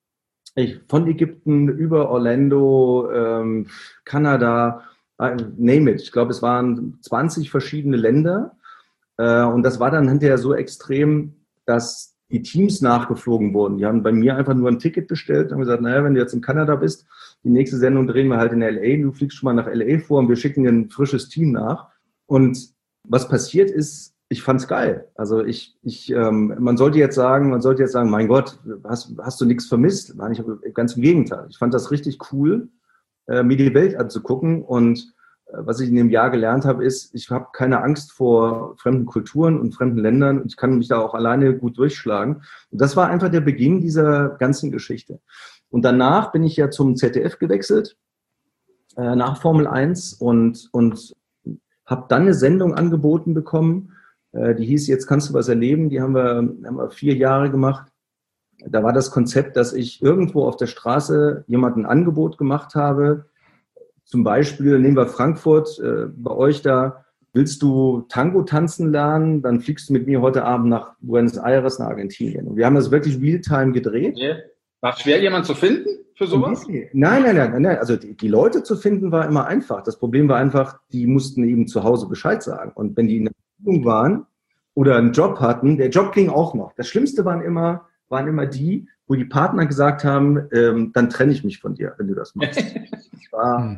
ich, von Ägypten über Orlando, ähm, Kanada, name it. Ich glaube, es waren zwanzig verschiedene Länder. Äh, und das war dann hinterher so extrem, dass die Teams nachgeflogen wurden. Die haben bei mir einfach nur ein Ticket bestellt und haben gesagt, naja, wenn du jetzt in Kanada bist, die nächste Sendung drehen wir halt in L A. Du fliegst schon mal nach L A vor und wir schicken dir ein frisches Team nach. Und was passiert ist, ich fand's geil. Also ich, ich, ähm, man sollte jetzt sagen, man sollte jetzt sagen, mein Gott, hast, hast du nichts vermisst? Nein, ich habe ganz im Gegenteil. Ich fand das richtig cool, mir die Welt anzugucken und äh, was ich in dem Jahr gelernt habe, ist, ich habe keine Angst vor fremden Kulturen und fremden Ländern und ich kann mich da auch alleine gut durchschlagen. Und das war einfach der Beginn dieser ganzen Geschichte. Und danach bin ich ja zum Z D F gewechselt, äh, nach Formel eins und, und habe dann eine Sendung angeboten bekommen, äh, die hieß Jetzt kannst du was erleben, die haben wir, haben wir vier Jahre gemacht. Da war das Konzept, dass ich irgendwo auf der Straße jemandem ein Angebot gemacht habe. Zum Beispiel, nehmen wir Frankfurt, äh, bei euch da, willst du Tango tanzen lernen? Dann fliegst du mit mir heute Abend nach Buenos Aires, nach Argentinien. Und wir haben das wirklich real-time gedreht. Yeah. War es schwer, jemanden zu finden für sowas? Nein, nein, nein, nein. Also die, die Leute zu finden war immer einfach. Das Problem war einfach, die mussten eben zu Hause Bescheid sagen. Und wenn die in der Beziehung waren oder einen Job hatten, der Job ging auch noch. Das Schlimmste waren immer... waren immer die, wo die Partner gesagt haben, ähm, dann trenne ich mich von dir, wenn du das machst. Das war,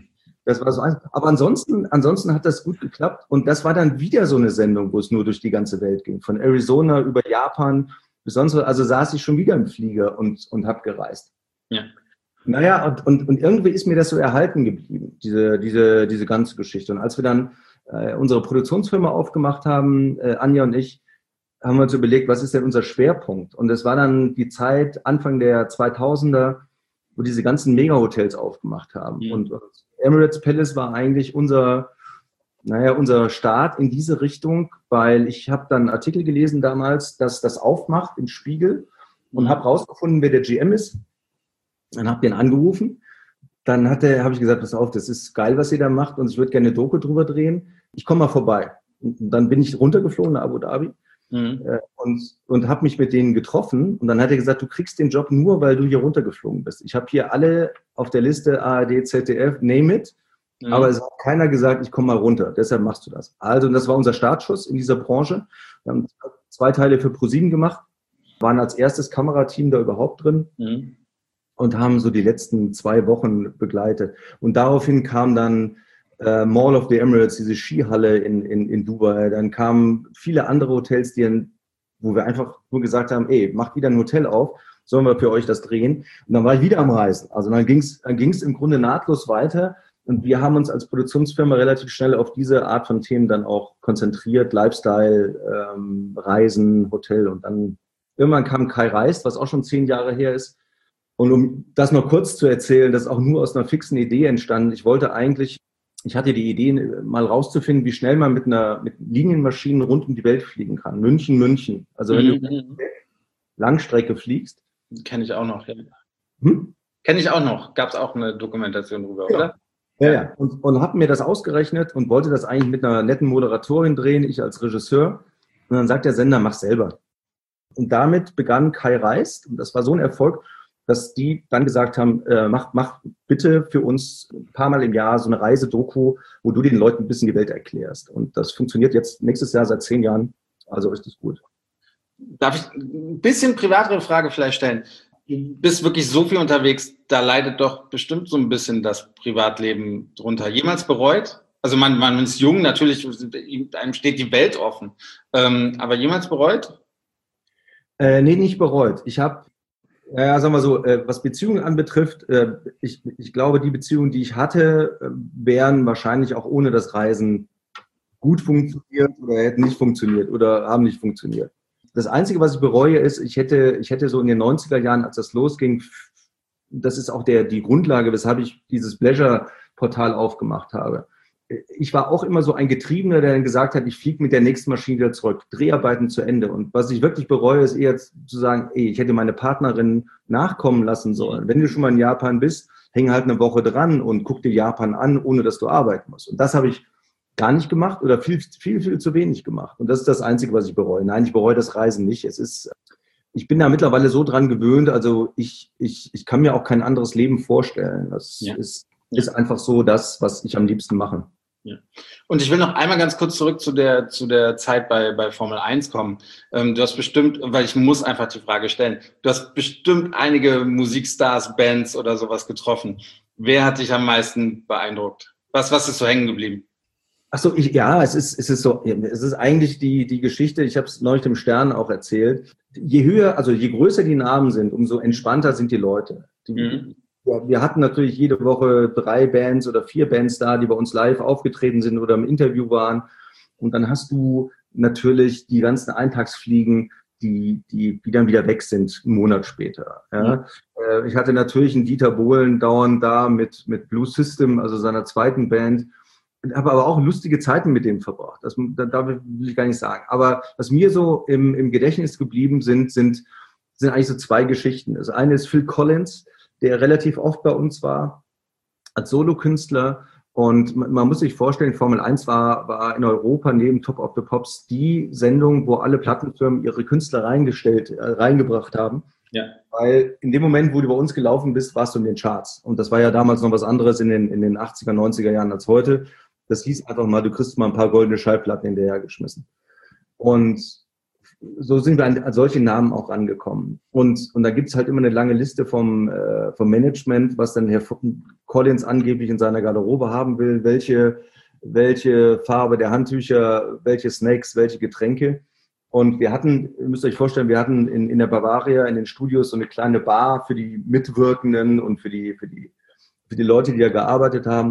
Das war so eins. Aber ansonsten, ansonsten hat das gut geklappt. Und das war dann wieder so eine Sendung, wo es nur durch die ganze Welt ging. Von Arizona über Japan bis sonst was. Also saß ich schon wieder im Flieger und, und hab gereist. Ja. Naja, und, und, und irgendwie ist mir das so erhalten geblieben, diese, diese, diese ganze Geschichte. Und als wir dann äh, unsere Produktionsfirma aufgemacht haben, äh, Anja und ich, haben wir uns überlegt, was ist denn unser Schwerpunkt? Und es war dann die Zeit Anfang der zweitausender, wo diese ganzen Mega-Hotels aufgemacht haben. Mhm. Und, und Emirates Palace war eigentlich unser, naja, unser Start in diese Richtung, weil ich habe dann einen Artikel gelesen damals, dass das aufmacht im Spiegel und mhm. habe rausgefunden, wer der G M ist. Dann habe ich den angerufen. Dann habe ich gesagt, pass auf, das ist geil, was ihr da macht und ich würde gerne eine Doku drüber drehen. Ich komme mal vorbei. Und dann bin ich runtergeflogen nach Abu Dhabi. Mhm. Und, und habe mich mit denen getroffen und dann hat er gesagt, du kriegst den Job nur, weil du hier runtergeflogen bist. Ich habe hier alle auf der Liste, A R D, Z D F, name it, mhm. aber es hat keiner gesagt, ich komme mal runter, deshalb machst du das. Also und das war unser Startschuss in dieser Branche. Wir haben zwei Teile für ProSieben gemacht, waren als erstes Kamerateam da überhaupt drin mhm. und haben so die letzten zwei Wochen begleitet. Und daraufhin kam dann Uh, Mall of the Emirates, diese Skihalle in, in, in Dubai. Dann kamen viele andere Hotels, die, in, wo wir einfach nur gesagt haben, ey, macht wieder ein Hotel auf, sollen wir für euch das drehen? Und dann war ich wieder am Reisen. Also dann ging es dann ging's im Grunde nahtlos weiter. Und wir haben uns als Produktionsfirma relativ schnell auf diese Art von Themen dann auch konzentriert. Lifestyle, ähm, Reisen, Hotel. Und dann irgendwann kam Kai Reist, was auch schon zehn Jahre her ist. Und um das noch kurz zu erzählen, das ist auch nur aus einer fixen Idee entstanden. Ich wollte eigentlich Ich hatte die Idee, mal rauszufinden, wie schnell man mit einer mit Linienmaschinen rund um die Welt fliegen kann. München, München. Also wenn mhm. du Langstrecke fliegst. Kenne ich auch noch. Ja. Hm? Kenne ich auch noch. Gab es auch eine Dokumentation drüber, ja. oder? Ja, ja. Und, und habe mir das ausgerechnet und wollte das eigentlich mit einer netten Moderatorin drehen, ich als Regisseur. Und dann sagt der Sender, mach selber. Und damit begann Kai Reist. Und das war so ein Erfolg, dass die dann gesagt haben, äh, mach, mach bitte für uns ein paar Mal im Jahr so eine Reisedoku, wo du den Leuten ein bisschen die Welt erklärst. Und das funktioniert jetzt nächstes Jahr seit zehn Jahren, also richtig gut. Darf ich ein bisschen privatere Frage vielleicht stellen? Du bist wirklich so viel unterwegs, da leidet doch bestimmt so ein bisschen das Privatleben drunter. Jemals bereut? Also man, man ist jung, natürlich, einem steht die Welt offen. Ähm, aber jemals bereut? Äh, nee, nicht bereut. Ich habe Ja, sagen wir so, was Beziehungen anbetrifft, ich, ich glaube, die Beziehungen, die ich hatte, wären wahrscheinlich auch ohne das Reisen gut funktioniert oder hätten nicht funktioniert oder haben nicht funktioniert. Das Einzige, was ich bereue, ist, ich hätte, ich hätte so in den neunziger Jahren, als das losging, das ist auch der, die Grundlage, weshalb ich dieses Pleasure-Portal aufgemacht habe. Ich war auch immer so ein Getriebener, der dann gesagt hat, ich fliege mit der nächsten Maschine wieder zurück, Dreharbeiten zu Ende. Und was ich wirklich bereue, ist eher zu sagen, ey, ich hätte meine Partnerin nachkommen lassen sollen. Wenn du schon mal in Japan bist, häng halt eine Woche dran und guck dir Japan an, ohne dass du arbeiten musst. Und das habe ich gar nicht gemacht oder viel, viel, viel zu wenig gemacht. Und das ist das Einzige, was ich bereue. Nein, ich bereue das Reisen nicht. Es ist, ich bin da mittlerweile so dran gewöhnt, also ich, ich, ich kann mir auch kein anderes Leben vorstellen. Das ja. ist, ist einfach so das, was ich am liebsten mache. Ja. Und ich will noch einmal ganz kurz zurück zu der, zu der Zeit bei, bei Formel eins kommen. Ähm, du hast bestimmt, weil ich muss einfach die Frage stellen, du hast bestimmt einige Musikstars, Bands oder sowas getroffen. Wer hat dich am meisten beeindruckt? Was, was ist so hängen geblieben? Ach so, ich, ja, es ist, es ist so, es ist eigentlich die, die Geschichte, ich habe es neulich dem Stern auch erzählt. Je höher, also je größer die Namen sind, umso entspannter sind die Leute. Die, mhm. Wir hatten natürlich jede Woche drei Bands oder vier Bands da, die bei uns live aufgetreten sind oder im Interview waren. Und dann hast du natürlich die ganzen Eintagsfliegen, die, die, die dann wieder weg sind, einen Monat später. Ja. Mhm. Ich hatte natürlich einen Dieter Bohlen dauernd da mit, mit Blue System, also seiner zweiten Band. Habe aber auch lustige Zeiten mit dem verbracht. Das, da will ich gar nicht sagen. Aber was mir so im, im Gedächtnis geblieben sind, sind, sind eigentlich so zwei Geschichten. Das eine ist Phil Collins, der relativ oft bei uns war, als Solokünstler. Und man, man muss sich vorstellen, Formel eins war, war in Europa neben Top of the Pops die Sendung, wo alle Plattenfirmen ihre Künstler reingestellt, äh, reingebracht haben. Ja. Weil in dem Moment, wo du bei uns gelaufen bist, warst du in den Charts. Und das war ja damals noch was anderes in den, in den achtziger, neunziger Jahren als heute. Das hieß einfach mal, du kriegst mal ein paar goldene Schallplatten hinterhergeschmissen. Und so sind wir an, an solche Namen auch rangekommen. Und, und da gibt es halt immer eine lange Liste vom, äh, vom Management, was dann Herr Collins angeblich in seiner Garderobe haben will, welche, welche Farbe der Handtücher, welche Snacks, welche Getränke. Und wir hatten, ihr müsst euch vorstellen, wir hatten in, in der Bavaria, in den Studios so eine kleine Bar für die Mitwirkenden und für die, für die, für die Leute, die da gearbeitet haben.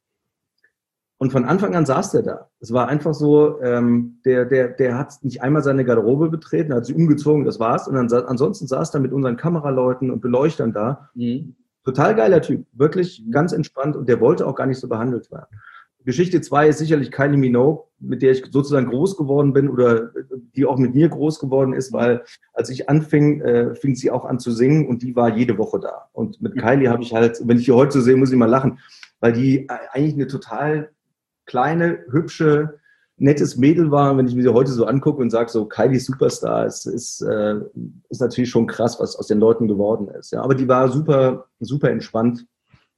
Und von Anfang an saß der da. Es war einfach so, ähm, der, der, der hat nicht einmal seine Garderobe betreten, hat sie umgezogen, das war's. Und dann ansonsten saß er mit unseren Kameraleuten und Beleuchtern da. Mhm. Total geiler Typ, wirklich ganz entspannt, und der wollte auch gar nicht so behandelt werden. Geschichte zwei ist sicherlich Kylie Minogue, mit der ich sozusagen groß geworden bin oder die auch mit mir groß geworden ist, weil als ich anfing, äh, fing sie auch an zu singen, und die war jede Woche da. Und mit Kylie habe ich halt, wenn ich die heute so sehe, muss ich mal lachen, weil die eigentlich eine total kleine, hübsche, nettes Mädel war. Wenn ich mir sie heute so angucke und sage, so Kylie Superstar, ist, ist, äh, ist natürlich schon krass, was aus den Leuten geworden ist. Ja, aber die war super, super entspannt.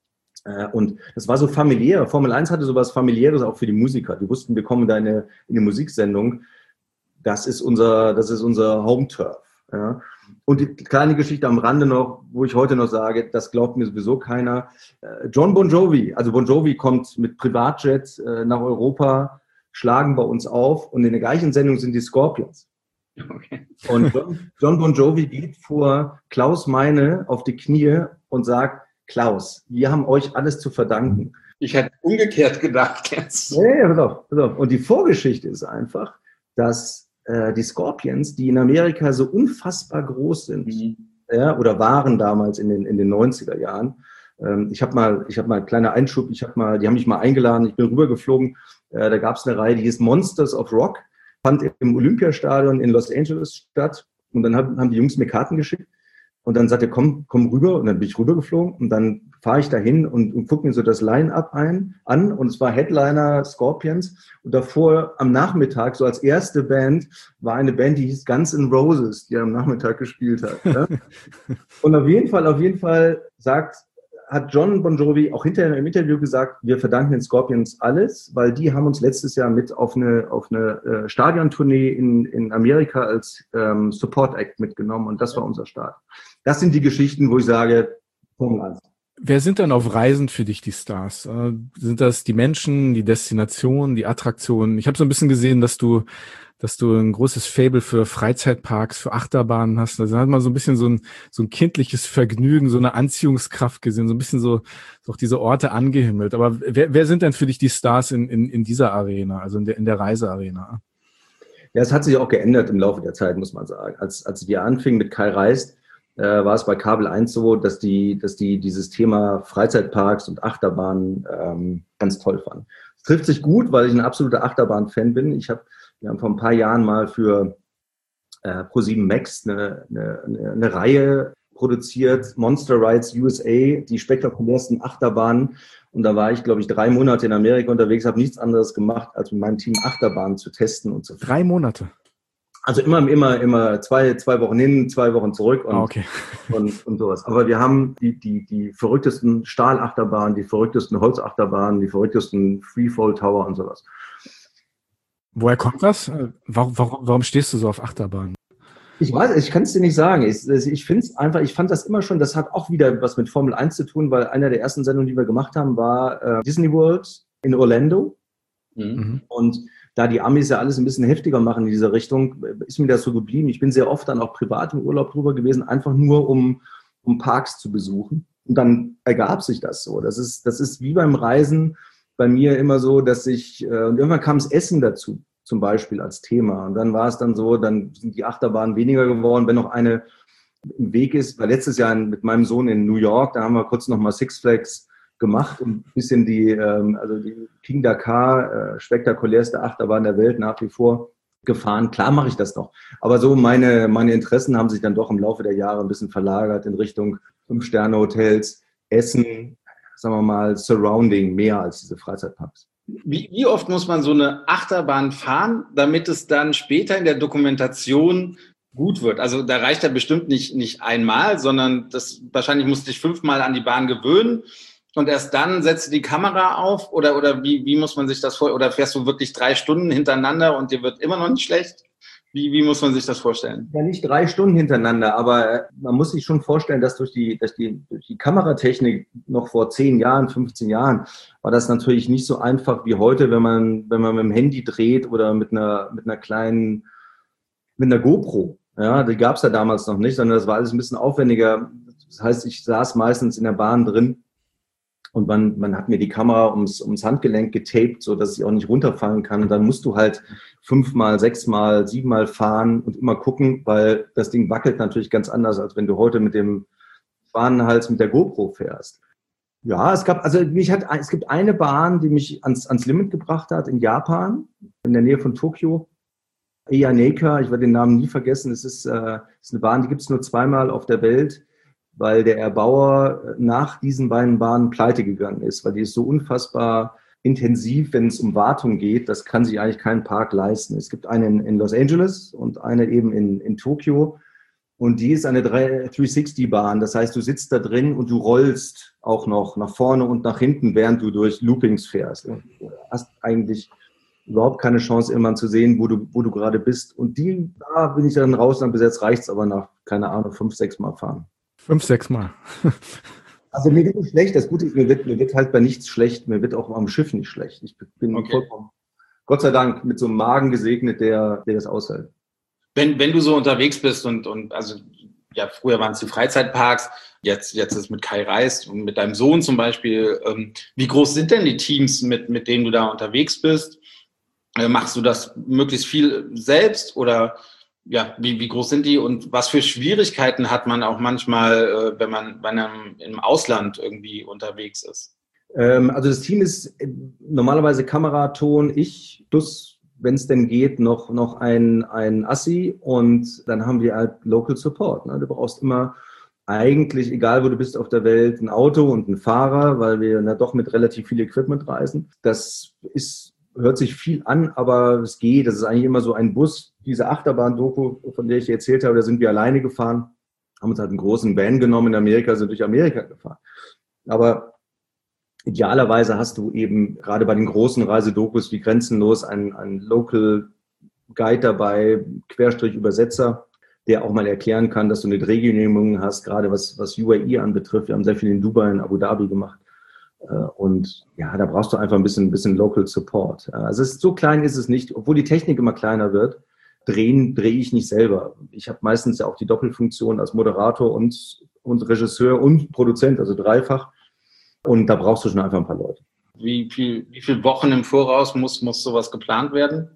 Und das war so familiär. Formel eins hatte sowas Familiäres auch für die Musiker. Die wussten, wir kommen da in eine, in eine Musiksendung. Das ist unser, das ist unser Home-Turf. Ja. Und die kleine Geschichte am Rande noch, wo ich heute noch sage, das glaubt mir sowieso keiner. John Bon Jovi, also Bon Jovi kommt mit Privatjet nach Europa, schlagen bei uns auf, und in der gleichen Sendung sind die Scorpions. Okay. Und John, John Bon Jovi geht vor Klaus Meine auf die Knie und sagt: Klaus, wir haben euch alles zu verdanken. Ich hätte umgekehrt gedacht jetzt. Ja, ja, pass auf, pass auf. Und die Vorgeschichte ist einfach, dass äh, die Scorpions, die in Amerika so unfassbar groß sind, mhm. ja, oder waren damals in den, in den neunziger Jahren. Ähm, ich habe mal, ich habe mal einen kleinen Einschub, ich habe mal, die haben mich mal eingeladen, ich bin rübergeflogen. Äh, da gab es eine Reihe, die hieß Monsters of Rock, fand im Olympiastadion in Los Angeles statt. Und dann haben, haben die Jungs mir Karten geschickt. Und dann sagte er, komm, komm rüber. Und dann bin ich rübergeflogen. Und dann fahre ich dahin und, und gucke mir so das Line-Up ein, an. Und es war Headliner Scorpions. Und davor am Nachmittag, so als erste Band, war eine Band, die hieß Guns N' Roses, die am Nachmittag gespielt hat. Ja? Und auf jeden Fall, auf jeden Fall sagt, hat John Bon Jovi auch hinterher im Interview gesagt, wir verdanken den Scorpions alles, weil die haben uns letztes Jahr mit auf eine, auf eine äh, Stadiontournee in, in Amerika als ähm, Support Act mitgenommen, und das war unser Start. Das sind die Geschichten, wo ich sage, Formel eins. Wer sind dann auf Reisen für dich die Stars? Äh, sind das die Menschen, die Destinationen, die Attraktionen? Ich habe so ein bisschen gesehen, dass du dass du ein großes Faible für Freizeitparks, für Achterbahnen hast. Also da hat man so ein bisschen so ein, so ein kindliches Vergnügen, so eine Anziehungskraft gesehen, so ein bisschen so, so auch diese Orte angehimmelt. Aber wer, wer sind denn für dich die Stars in, in, in dieser Arena, also in der, in der Reisearena? Ja, es hat sich auch geändert im Laufe der Zeit, muss man sagen. Als, als wir anfingen mit Kai Reist, äh, war es bei Kabel eins so, dass die, dass die dieses Thema Freizeitparks und Achterbahnen ähm, ganz toll fanden. Es trifft sich gut, weil ich ein absoluter Achterbahn-Fan bin. Ich habe Wir haben vor ein paar Jahren mal für äh, ProSieben Max eine, eine, eine Reihe produziert, Monster Rides U S A, die spektakulärsten Achterbahnen. Und da war ich, glaube ich, drei Monate in Amerika unterwegs, habe nichts anderes gemacht, als mit meinem Team Achterbahnen zu testen und zu fahren. Drei Monate? Also immer, immer, immer zwei, zwei Wochen hin, zwei Wochen zurück und, ah, okay. und, und sowas. Aber wir haben die, die, die verrücktesten Stahlachterbahnen, die verrücktesten Holzachterbahnen, die verrücktesten Freefall Tower und sowas. Woher kommt das? Warum, warum, warum stehst du so auf Achterbahnen? Ich weiß, ich kann es dir nicht sagen. Ich, ich finde es einfach, ich fand das immer schon, das hat auch wieder was mit Formel eins zu tun, weil einer der ersten Sendungen, die wir gemacht haben, war äh, Disney World in Orlando. Mhm. Und da die Amis ja alles ein bisschen heftiger machen in dieser Richtung, ist mir das so geblieben. Ich bin sehr oft dann auch privat im Urlaub drüber gewesen, einfach nur um, um Parks zu besuchen. Und dann ergab sich das so. Das ist, das ist wie beim Reisen bei mir immer so, dass ich, äh, und irgendwann kam das Essen dazu, zum Beispiel als Thema. Und dann war es dann so, dann sind die Achterbahnen weniger geworden, wenn noch eine im Weg ist. Weil letztes Jahr mit meinem Sohn in New York, da haben wir kurz nochmal Six Flags gemacht und ein bisschen die, ähm, also die King Dakar, äh, spektakulärste Achterbahn der Welt nach wie vor gefahren. Klar mache ich das noch. Aber so meine, meine Interessen haben sich dann doch im Laufe der Jahre ein bisschen verlagert in Richtung Fünf-Sterne-Hotels, Essen, sagen wir mal, Surrounding, mehr als diese Freizeitparks. Wie, wie oft muss man so eine Achterbahn fahren, damit es dann später in der Dokumentation gut wird? Also da reicht ja bestimmt nicht, nicht einmal, sondern das wahrscheinlich musst du dich fünfmal an die Bahn gewöhnen und erst dann setzt du die Kamera auf oder, oder wie, wie muss man sich das vor? Oder fährst du wirklich drei Stunden hintereinander und dir wird immer noch nicht schlecht? Wie, wie muss man sich das vorstellen? Ja, nicht drei Stunden hintereinander, aber man muss sich schon vorstellen, dass durch die, durch die, durch die Kameratechnik noch vor zehn Jahren, fünfzehn Jahren war das natürlich nicht so einfach wie heute, wenn man, wenn man mit dem Handy dreht oder mit einer, mit einer kleinen, mit einer GoPro. Ja, die gab es ja damals noch nicht, sondern das war alles ein bisschen aufwendiger. Das heißt, ich saß meistens in der Bahn drin und man, man hat mir die Kamera ums, ums Handgelenk getaped, so dass ich auch nicht runterfallen kann. Und dann musst du halt fünfmal, sechsmal, siebenmal fahren und immer gucken, weil das Ding wackelt natürlich ganz anders, als wenn du heute mit dem Fahnenhals mit der GoPro fährst. Ja, es gab, also mich hat, es gibt eine Bahn, die mich ans, ans Limit gebracht hat in Japan, in der Nähe von Tokio. Eyaneka, ich werde den Namen nie vergessen. Es ist, äh, ist eine Bahn, die gibt es nur zweimal auf der Welt, weil der Erbauer nach diesen beiden Bahnen pleite gegangen ist, weil die ist so unfassbar intensiv, wenn es um Wartung geht. Das kann sich eigentlich kein Park leisten. Es gibt eine in, in Los Angeles und eine eben in, in Tokio. Und die ist eine dreihundertsechzig-Bahn. Das heißt, du sitzt da drin und du rollst auch noch nach vorne und nach hinten, während du durch Loopings fährst. Du hast eigentlich überhaupt keine Chance, irgendwann zu sehen, wo du, wo du gerade bist. Und die, da bin ich dann raus, dann bis jetzt reicht's aber nach, keine Ahnung, fünf, sechs Mal fahren. Fünf, sechs Mal. Also mir wird nicht schlecht. Das Gute ist, mir wird, mir wird halt bei nichts schlecht. Mir wird auch am Schiff nicht schlecht. Ich bin okay. vollkommen, Gott sei Dank, mit so einem Magen gesegnet, der, der das aushält. Wenn, wenn du so unterwegs bist und, und also, ja, früher waren es die Freizeitparks, jetzt, jetzt ist mit Kai Reist und mit deinem Sohn zum Beispiel. Ähm, wie groß sind denn die Teams, mit, mit denen du da unterwegs bist? Äh, machst du das möglichst viel selbst oder ja, wie, wie groß sind die und was für Schwierigkeiten hat man auch manchmal, äh, wenn man, wenn man im Ausland irgendwie unterwegs ist? Ähm, also das Team ist normalerweise Kamera, Ton, ich, plus, wenn es denn geht, noch, noch ein, ein Assi und dann haben wir halt Local Support. Ne? Du brauchst immer eigentlich, egal wo du bist auf der Welt, ein Auto und einen Fahrer, weil wir na doch mit relativ viel Equipment reisen. Das ist hört sich viel an, aber es geht. Das ist eigentlich immer so ein Bus. Diese Achterbahn-Doku, von der ich erzählt habe, da sind wir alleine gefahren, haben uns halt einen großen Van genommen in Amerika, sind durch Amerika gefahren. Aber idealerweise hast du eben gerade bei den großen Reisedokus wie Grenzenlos einen, einen Local Guide dabei, Querstrich Übersetzer, der auch mal erklären kann, dass du eine Drehgenehmigung hast, gerade was, was U A E anbetrifft. Wir haben sehr viel in Dubai und Abu Dhabi gemacht. Und ja, da brauchst du einfach ein bisschen, ein bisschen Local Support. Also es ist, so klein ist es nicht, obwohl die Technik immer kleiner wird. Drehen drehe ich nicht selber. Ich habe meistens ja auch die Doppelfunktion als Moderator und, und Regisseur und Produzent, also dreifach. Und da brauchst du schon einfach ein paar Leute. Wie viel, wie viele Wochen im Voraus muss, muss sowas geplant werden?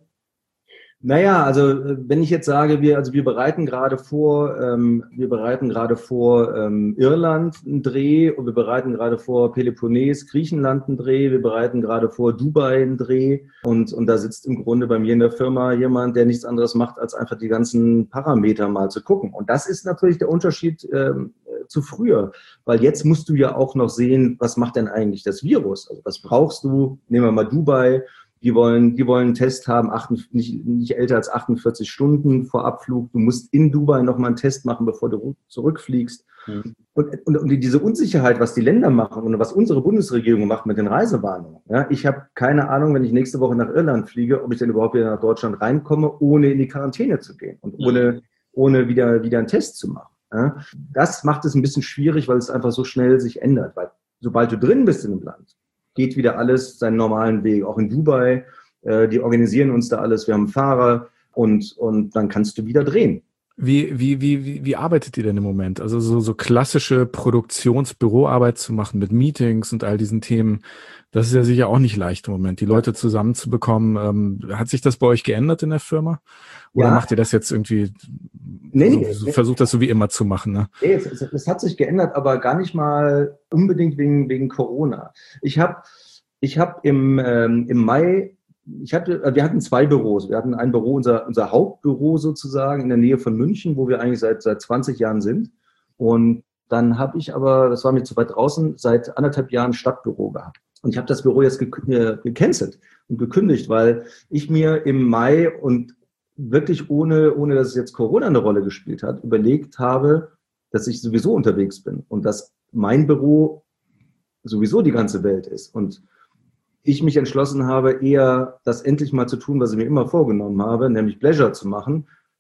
Naja, also wenn ich jetzt sage, wir, also wir bereiten gerade vor, ähm, wir bereiten gerade vor ähm, Irland einen Dreh und wir bereiten gerade vor Peloponnes, Griechenland einen Dreh, wir bereiten gerade vor Dubai einen Dreh und, und da sitzt im Grunde bei mir in der Firma jemand, der nichts anderes macht, als einfach die ganzen Parameter mal zu gucken. Und das ist natürlich der Unterschied ähm, zu früher, weil jetzt musst du ja auch noch sehen, was macht denn eigentlich das Virus? Also was brauchst du? Nehmen wir mal Dubai. Die wollen, die wollen einen Test haben, acht, nicht, nicht älter als achtundvierzig Stunden vor Abflug. Du musst in Dubai nochmal einen Test machen, bevor du zurückfliegst. Mhm. Und, und, und diese Unsicherheit, was die Länder machen und was unsere Bundesregierung macht mit den Reisewarnungen. Ja, ich habe keine Ahnung, wenn ich nächste Woche nach Irland fliege, ob ich denn überhaupt wieder nach Deutschland reinkomme, ohne in die Quarantäne zu gehen und ohne, mhm. ohne wieder, wieder einen Test zu machen. Ja, das macht es ein bisschen schwierig, weil es einfach so schnell sich ändert. Weil sobald du drin bist in einem Land, geht wieder alles seinen normalen Weg. Auch in Dubai, äh, die organisieren uns da alles. Wir haben Fahrer und, und dann kannst du wieder drehen. Wie, wie, wie, wie, wie arbeitet ihr denn im Moment? Also so, so klassische Produktionsbüroarbeit zu machen mit Meetings und all diesen Themen, das ist ja sicher auch nicht leicht im Moment, die Leute zusammenzubekommen. Ähm, hat sich das bei euch geändert in der Firma? Oder ja. Macht ihr das jetzt irgendwie, nee, nee, so, nee. versucht das so wie immer zu machen? Ne? Nee, es, es, es hat sich geändert, aber gar nicht mal unbedingt wegen, wegen Corona. Ich habe ich hab im, ähm, im Mai, ich hatte, wir hatten zwei Büros. Wir hatten ein Büro, unser, unser Hauptbüro sozusagen in der Nähe von München, wo wir eigentlich seit, seit zwanzig Jahren sind. Und dann habe ich aber, das war mir zu weit draußen, seit anderthalb Jahren ein Stadtbüro gehabt. Und ich habe das Büro jetzt gecancelt und gekündigt, weil ich mir im Mai und wirklich ohne, ohne dass jetzt Corona eine Rolle gespielt hat, überlegt habe, dass ich sowieso unterwegs bin und dass mein Büro sowieso die ganze Welt ist. Und ich mich entschlossen habe, eher das endlich mal zu tun, was ich mir immer vorgenommen habe, nämlich Pleasure zu machen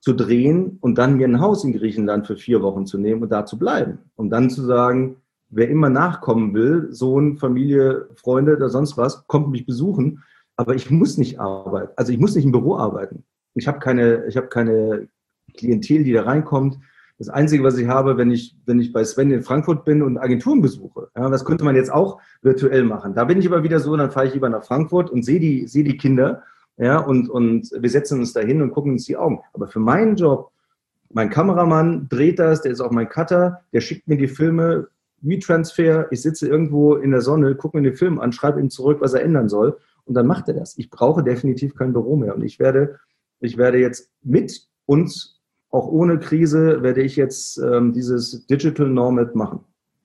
zu drehen und dann mir ein Haus in Griechenland für vier Wochen zu nehmen und da zu bleiben. Und dann zu sagen, wer immer nachkommen will, Sohn, Familie, Freunde oder sonst was, kommt mich besuchen. Aber ich muss nicht arbeiten. Also ich muss nicht im Büro arbeiten. Ich habe keine, ich habe keine Klientel, die da reinkommt. Das Einzige, was ich habe, wenn ich, wenn ich bei Sven in Frankfurt bin und Agenturen besuche, ja, das könnte man jetzt auch virtuell machen. Da bin ich aber wieder so, dann fahre ich lieber nach Frankfurt und sehe die, sehe die Kinder, ja, und, und wir setzen uns da hin und gucken uns die Augen. Aber für meinen Job, mein Kameramann dreht das, der ist auch mein Cutter, der schickt mir die Filme wie Transfer. Ich sitze irgendwo in der Sonne, gucke mir den Film an, schreibe ihm zurück, was er ändern soll und dann macht er das. Ich brauche definitiv kein Büro mehr und ich werde, ich werde jetzt mit uns auch ohne Krise werde ich jetzt ähm, dieses Digital Nomad machen.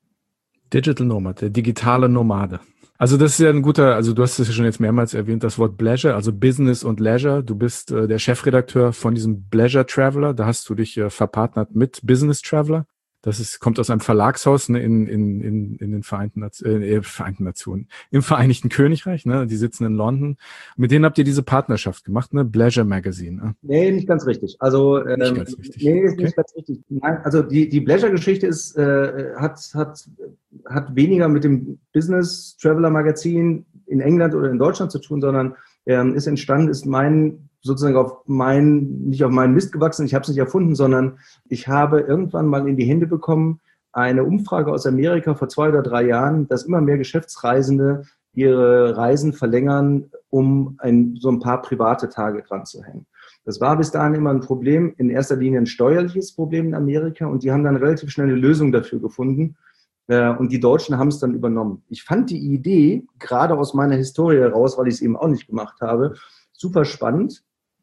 Digital Nomad, der digitale Nomade. Also das ist ja ein guter, also du hast es ja schon jetzt mehrmals erwähnt, das Wort Pleasure, also Business und Leisure. Du bist äh, der Chefredakteur von diesem Pleasure Traveler. Da hast du dich äh, verpartnert mit Business Traveler. Das ist, kommt aus einem Verlagshaus, ne, in, in, in, in den Vereinten, äh, Vereinten Nationen, im Vereinigten Königreich, ne, die sitzen in London. Mit denen habt ihr diese Partnerschaft gemacht, ne, Pleasure Magazine. Ne? Nee, nicht ganz richtig. Also, ähm, nicht ganz richtig. Nee, ist okay. nicht ganz richtig. Nein, also die, die Pleasure-Geschichte ist, äh, hat, hat, hat weniger mit dem Business Traveler Magazin in England oder in Deutschland zu tun, sondern ähm, ist entstanden, ist mein sozusagen auf mein, nicht auf meinen Mist gewachsen, ich habe es nicht erfunden, sondern ich habe irgendwann mal in die Hände bekommen, eine Umfrage aus Amerika vor zwei oder drei Jahren, dass immer mehr Geschäftsreisende ihre Reisen verlängern, um ein, so ein paar private Tage dran zu hängen. Das war bis dahin immer ein Problem, in erster Linie ein steuerliches Problem in Amerika und die haben dann relativ schnell eine Lösung dafür gefunden und die Deutschen haben es dann übernommen. Ich fand die Idee, gerade aus meiner Historie heraus, weil ich es eben auch nicht gemacht habe, super spannend.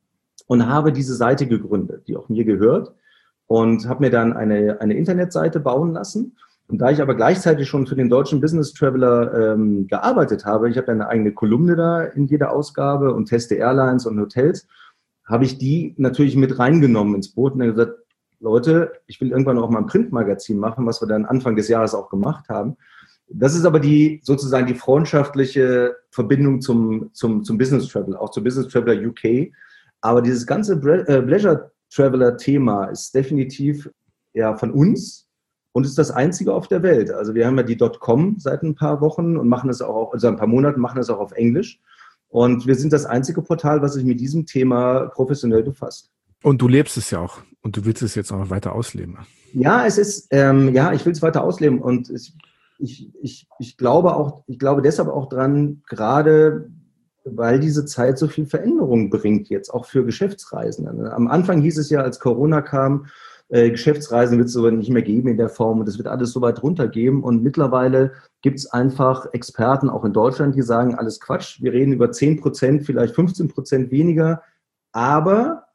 Und habe diese Seite gegründet, die auch mir gehört und habe mir dann eine, eine Internetseite bauen lassen. Und da ich aber gleichzeitig schon für den deutschen Business Traveler ähm, gearbeitet habe, ich habe ja eine eigene Kolumne da in jeder Ausgabe und teste Airlines und Hotels, habe ich die natürlich mit reingenommen ins Boot und dann gesagt, Leute, ich will irgendwann auch mal ein Printmagazin machen, was wir dann Anfang des Jahres auch gemacht haben. Das ist aber die sozusagen die freundschaftliche Verbindung zum, zum, zum Business Traveler, auch zum Business Traveler U K. Aber dieses ganze Pleasure Traveler Thema ist definitiv ja von uns und ist das einzige auf der Welt. Also wir haben ja die .com seit ein paar Wochen und machen das auch, also ein paar Monaten machen das auch auf Englisch. Und wir sind das einzige Portal, was sich mit diesem Thema professionell befasst. Und du lebst es ja auch und du willst es jetzt auch noch weiter ausleben. Ja, es ist, ähm, ja, ich will es weiter ausleben und es, ich, ich, ich glaube auch, ich glaube deshalb auch dran, gerade weil diese Zeit so viel Veränderung bringt jetzt, auch für Geschäftsreisende. Am Anfang hieß es ja, als Corona kam, äh, Geschäftsreisen wird es aber nicht mehr geben in der Form und es wird alles so weit runtergeben. Und mittlerweile gibt es einfach Experten, auch in Deutschland, die sagen, alles Quatsch, wir reden über zehn Prozent, vielleicht fünfzehn Prozent weniger, aber,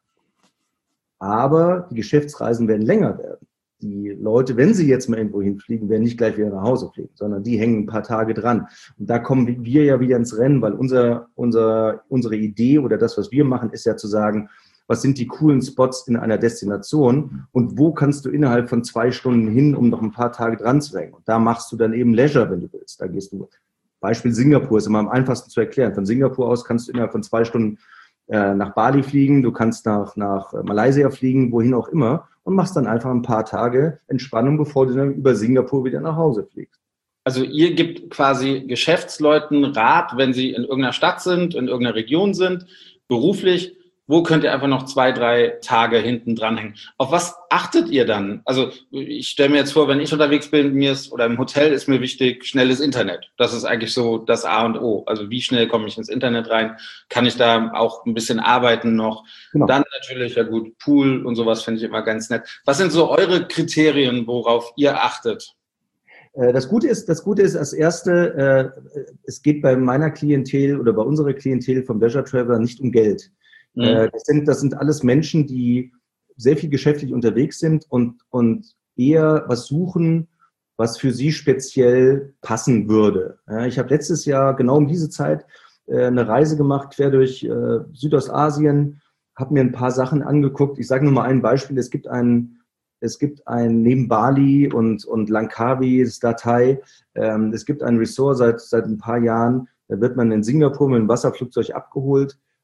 aber die Geschäftsreisen werden länger werden. Die Leute, wenn sie jetzt mal irgendwo hinfliegen, werden nicht gleich wieder nach Hause fliegen, sondern die hängen ein paar Tage dran. Und da kommen wir ja wieder ins Rennen, weil unser, unser, unsere Idee oder das, was wir machen, ist ja zu sagen, was sind die coolen Spots in einer Destination und wo kannst du innerhalb von zwei Stunden hin, um noch ein paar Tage dran zu hängen. Und da machst du dann eben Leisure, wenn du willst. Da gehst du, Beispiel Singapur ist immer am einfachsten zu erklären. Von Singapur aus kannst du innerhalb von zwei Stunden äh, nach Bali fliegen, du kannst nach, nach Malaysia fliegen, wohin auch immer. Und machst dann einfach ein paar Tage Entspannung, bevor du dann über Singapur wieder nach Hause fliegst. Also ihr gebt quasi Geschäftsleuten Rat, wenn sie in irgendeiner Stadt sind, in irgendeiner Region sind, beruflich, wo könnt ihr einfach noch zwei, drei Tage hinten dranhängen? Auf was achtet ihr dann? Also ich stelle mir jetzt vor, wenn ich unterwegs bin, mir ist, oder im Hotel ist mir wichtig, schnelles Internet. Das ist eigentlich so das A und O. Also wie schnell komme ich ins Internet rein? Kann ich da auch ein bisschen arbeiten noch? Genau. Dann natürlich, ja gut, Pool und sowas finde ich immer ganz nett. Was sind so eure Kriterien, worauf ihr achtet? Das Gute ist, das Gute ist, als erste, äh, es geht bei meiner Klientel oder bei unserer Klientel vom Pleasure Traveler nicht um Geld. Mhm. Das sind, das sind alles Menschen, die sehr viel geschäftlich unterwegs sind und, und eher was suchen, was für sie speziell passen würde. Ich habe letztes Jahr genau um diese Zeit eine Reise gemacht, quer durch Südostasien, habe mir ein paar Sachen angeguckt. Ich sage nur mal ein Beispiel. Es gibt ein, es gibt ein neben Bali und, und Langkawi, das Datei, ähm, es gibt ein Resort seit, seit ein paar Jahren, da wird man in Singapur mit einem Wasserflugzeug abgeholt.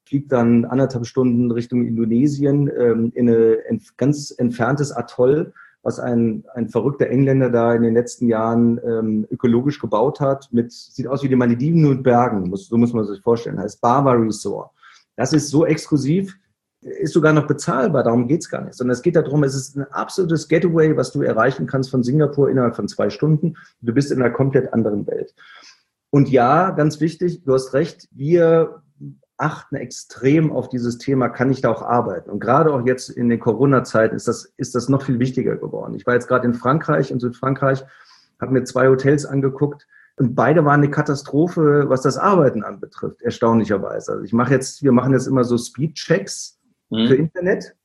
fliegt dann anderthalb Stunden Richtung Indonesien ähm, in ein ganz entferntes Atoll, was ein, ein verrückter Engländer da in den letzten Jahren ähm, ökologisch gebaut hat. Mit, sieht aus wie die Malediven nur mit Bergen, muss, so muss man sich vorstellen. Heißt Bava Resort. Das ist so exklusiv, ist sogar noch bezahlbar, darum geht's gar nicht. Sondern es geht darum, es ist ein absolutes Getaway, was du erreichen kannst von Singapur innerhalb von zwei Stunden. Du bist in einer komplett anderen Welt. Und ja, ganz wichtig, du hast recht, wir achten extrem auf dieses Thema, kann ich da auch arbeiten? Und gerade auch jetzt in den Corona-Zeiten ist das, ist das noch viel wichtiger geworden. Ich war jetzt gerade in Frankreich, in Südfrankreich, habe mir zwei Hotels angeguckt und beide waren eine Katastrophe, was das Arbeiten anbetrifft, erstaunlicherweise. Also ich mache jetzt, wir machen jetzt immer so Speed-Checks mhm. für Internet.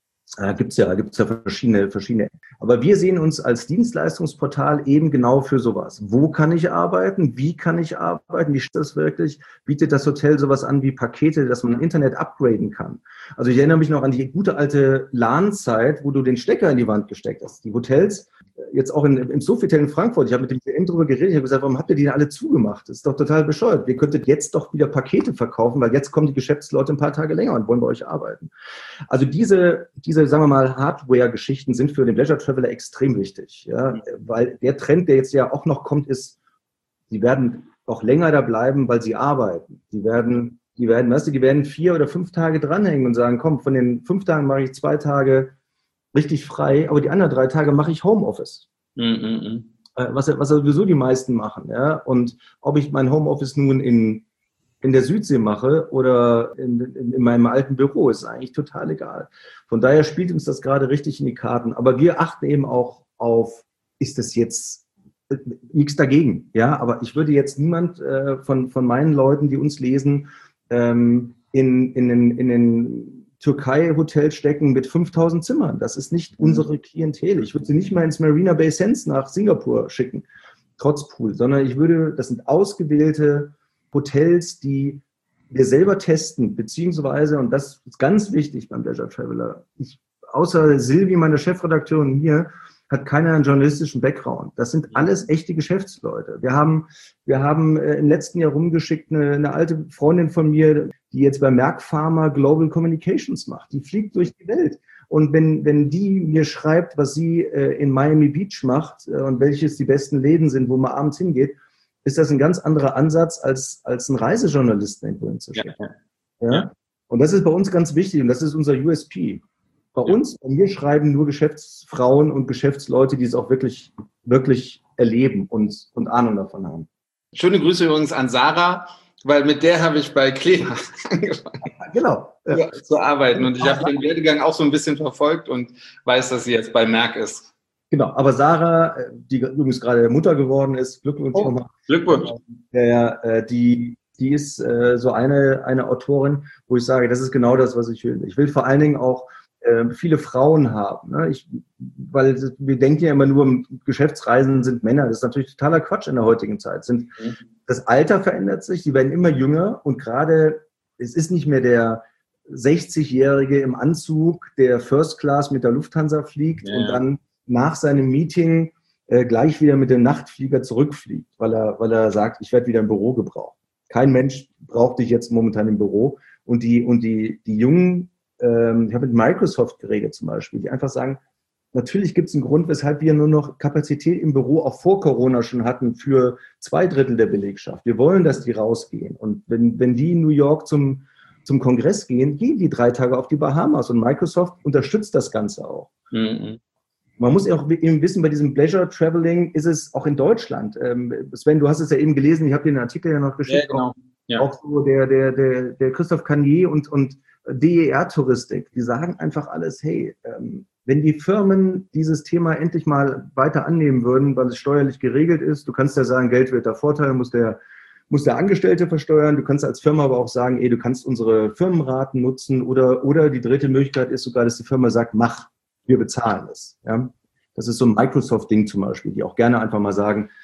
Da gibt's ja, gibt's ja verschiedene, verschiedene. Aber wir sehen uns als Dienstleistungsportal eben genau für sowas. Wo kann ich arbeiten? Wie kann ich arbeiten? Wie ist das wirklich? Bietet das Hotel sowas an wie Pakete, dass man Internet upgraden kann? Also ich erinnere mich noch an die gute alte LAN-Zeit, wo du den Stecker in die Wand gesteckt hast. Die Hotels, jetzt auch in, im Sofitel in Frankfurt, ich habe mit dem C M drüber geredet, ich habe gesagt, warum habt ihr die alle zugemacht? Das ist doch total bescheuert. Ihr könntet jetzt doch wieder Pakete verkaufen, weil jetzt kommen die Geschäftsleute ein paar Tage länger und wollen bei euch arbeiten. Also diese, diese, sagen wir mal, Hardware-Geschichten sind für den Leisure Traveler extrem wichtig, ja, weil der Trend, der jetzt ja auch noch kommt, ist, die werden auch länger da bleiben, weil sie arbeiten. Die werden, die werden, weißt du, die werden vier oder fünf Tage dranhängen und sagen, komm, von den fünf Tagen mache ich zwei Tage richtig frei, aber die anderen drei Tage mache ich Homeoffice. Mm-mm. Was, was sowieso die meisten machen, ja. Und ob ich mein Homeoffice nun in, in der Südsee mache oder in, in, in meinem alten Büro, ist eigentlich total egal. Von daher spielt uns das gerade richtig in die Karten. Aber wir achten eben auch auf, ist das jetzt äh, nichts dagegen, ja. Aber ich würde jetzt niemand äh, von, von meinen Leuten, die uns lesen, ähm, in, in den, in den Türkei-Hotel stecken mit fünftausend Zimmern. Das ist nicht unsere Klientel. Ich würde sie nicht mal ins Marina Bay Sands nach Singapur schicken, trotz Pool, sondern ich würde, das sind ausgewählte Hotels, die wir selber testen, beziehungsweise, und das ist ganz wichtig beim Leisure Traveler, ich, außer Silvi, meine Chefredakteurin hier, hat keiner einen journalistischen Background. Das sind alles echte Geschäftsleute. Wir haben, wir haben äh, im letzten Jahr rumgeschickt eine, eine alte Freundin von mir, die jetzt bei Merck Pharma Global Communications macht. Die fliegt durch die Welt. Und wenn, wenn die mir schreibt, was sie äh, in Miami Beach macht äh, und welches die besten Läden sind, wo man abends hingeht, ist das ein ganz anderer Ansatz, als, als ein Reisejournalisten irgendwo hinzuschicken. Ja. Ja? Ja. Und das ist bei uns ganz wichtig und das ist unser U S P. Bei ja. uns, bei mir schreiben nur Geschäftsfrauen und Geschäftsleute, die es auch wirklich, wirklich erleben und, und Ahnung davon haben. Schöne Grüße übrigens an Sarah, weil mit der habe ich bei Kleber angefangen genau. ja. zu arbeiten. Und ich habe den Werdegang auch so ein bisschen verfolgt und weiß, dass sie jetzt bei Merck ist. Genau, aber Sarah, die übrigens gerade Mutter geworden ist, Glückwunsch oh, nochmal. Glückwunsch. Ja, die, die ist äh, so eine, eine Autorin, wo ich sage, das ist genau das, was ich will. Ich will vor allen Dingen auch äh, viele Frauen haben. Ne? Ich, weil wir denken ja immer nur, Geschäftsreisen sind Männer. Das ist natürlich totaler Quatsch in der heutigen Zeit. Sind, mhm. Das Alter verändert sich, die werden immer jünger und gerade, es ist nicht mehr der sechzigjährige im Anzug, der First Class mit der Lufthansa fliegt ja. und dann nach seinem Meeting äh, gleich wieder mit dem Nachtflieger zurückfliegt, weil er, weil er sagt, ich werde wieder im Büro gebraucht. Kein Mensch braucht dich jetzt momentan im Büro. Und die, und die, die Jungen, ähm, ich habe mit Microsoft geredet zum Beispiel, die einfach sagen, natürlich gibt es einen Grund, weshalb wir nur noch Kapazität im Büro auch vor Corona schon hatten für zwei Drittel der Belegschaft. Wir wollen, dass die rausgehen. Und wenn, wenn die in New York zum, zum Kongress gehen, gehen die drei Tage auf die Bahamas. Und Microsoft unterstützt das Ganze auch. Mhm. Man muss auch eben wissen, bei diesem Pleasure Traveling ist es auch in Deutschland. Ähm, Sven, du hast es ja eben gelesen, ich habe dir den Artikel ja noch geschickt. Ja, genau. Ja. Auch so der, der, der, der Christoph Canier und, und D E R-Touristik, die sagen einfach alles, hey, ähm, wenn die Firmen dieses Thema endlich mal weiter annehmen würden, weil es steuerlich geregelt ist, du kannst ja sagen, Geld wird der Vorteil, muss der, muss der Angestellte versteuern, du kannst als Firma aber auch sagen, ey, du kannst unsere Firmenraten nutzen oder, oder die dritte Möglichkeit ist sogar, dass die Firma sagt, mach. Wir bezahlen es. Ja? Das ist so ein Microsoft-Ding zum Beispiel, die auch gerne einfach mal sagen,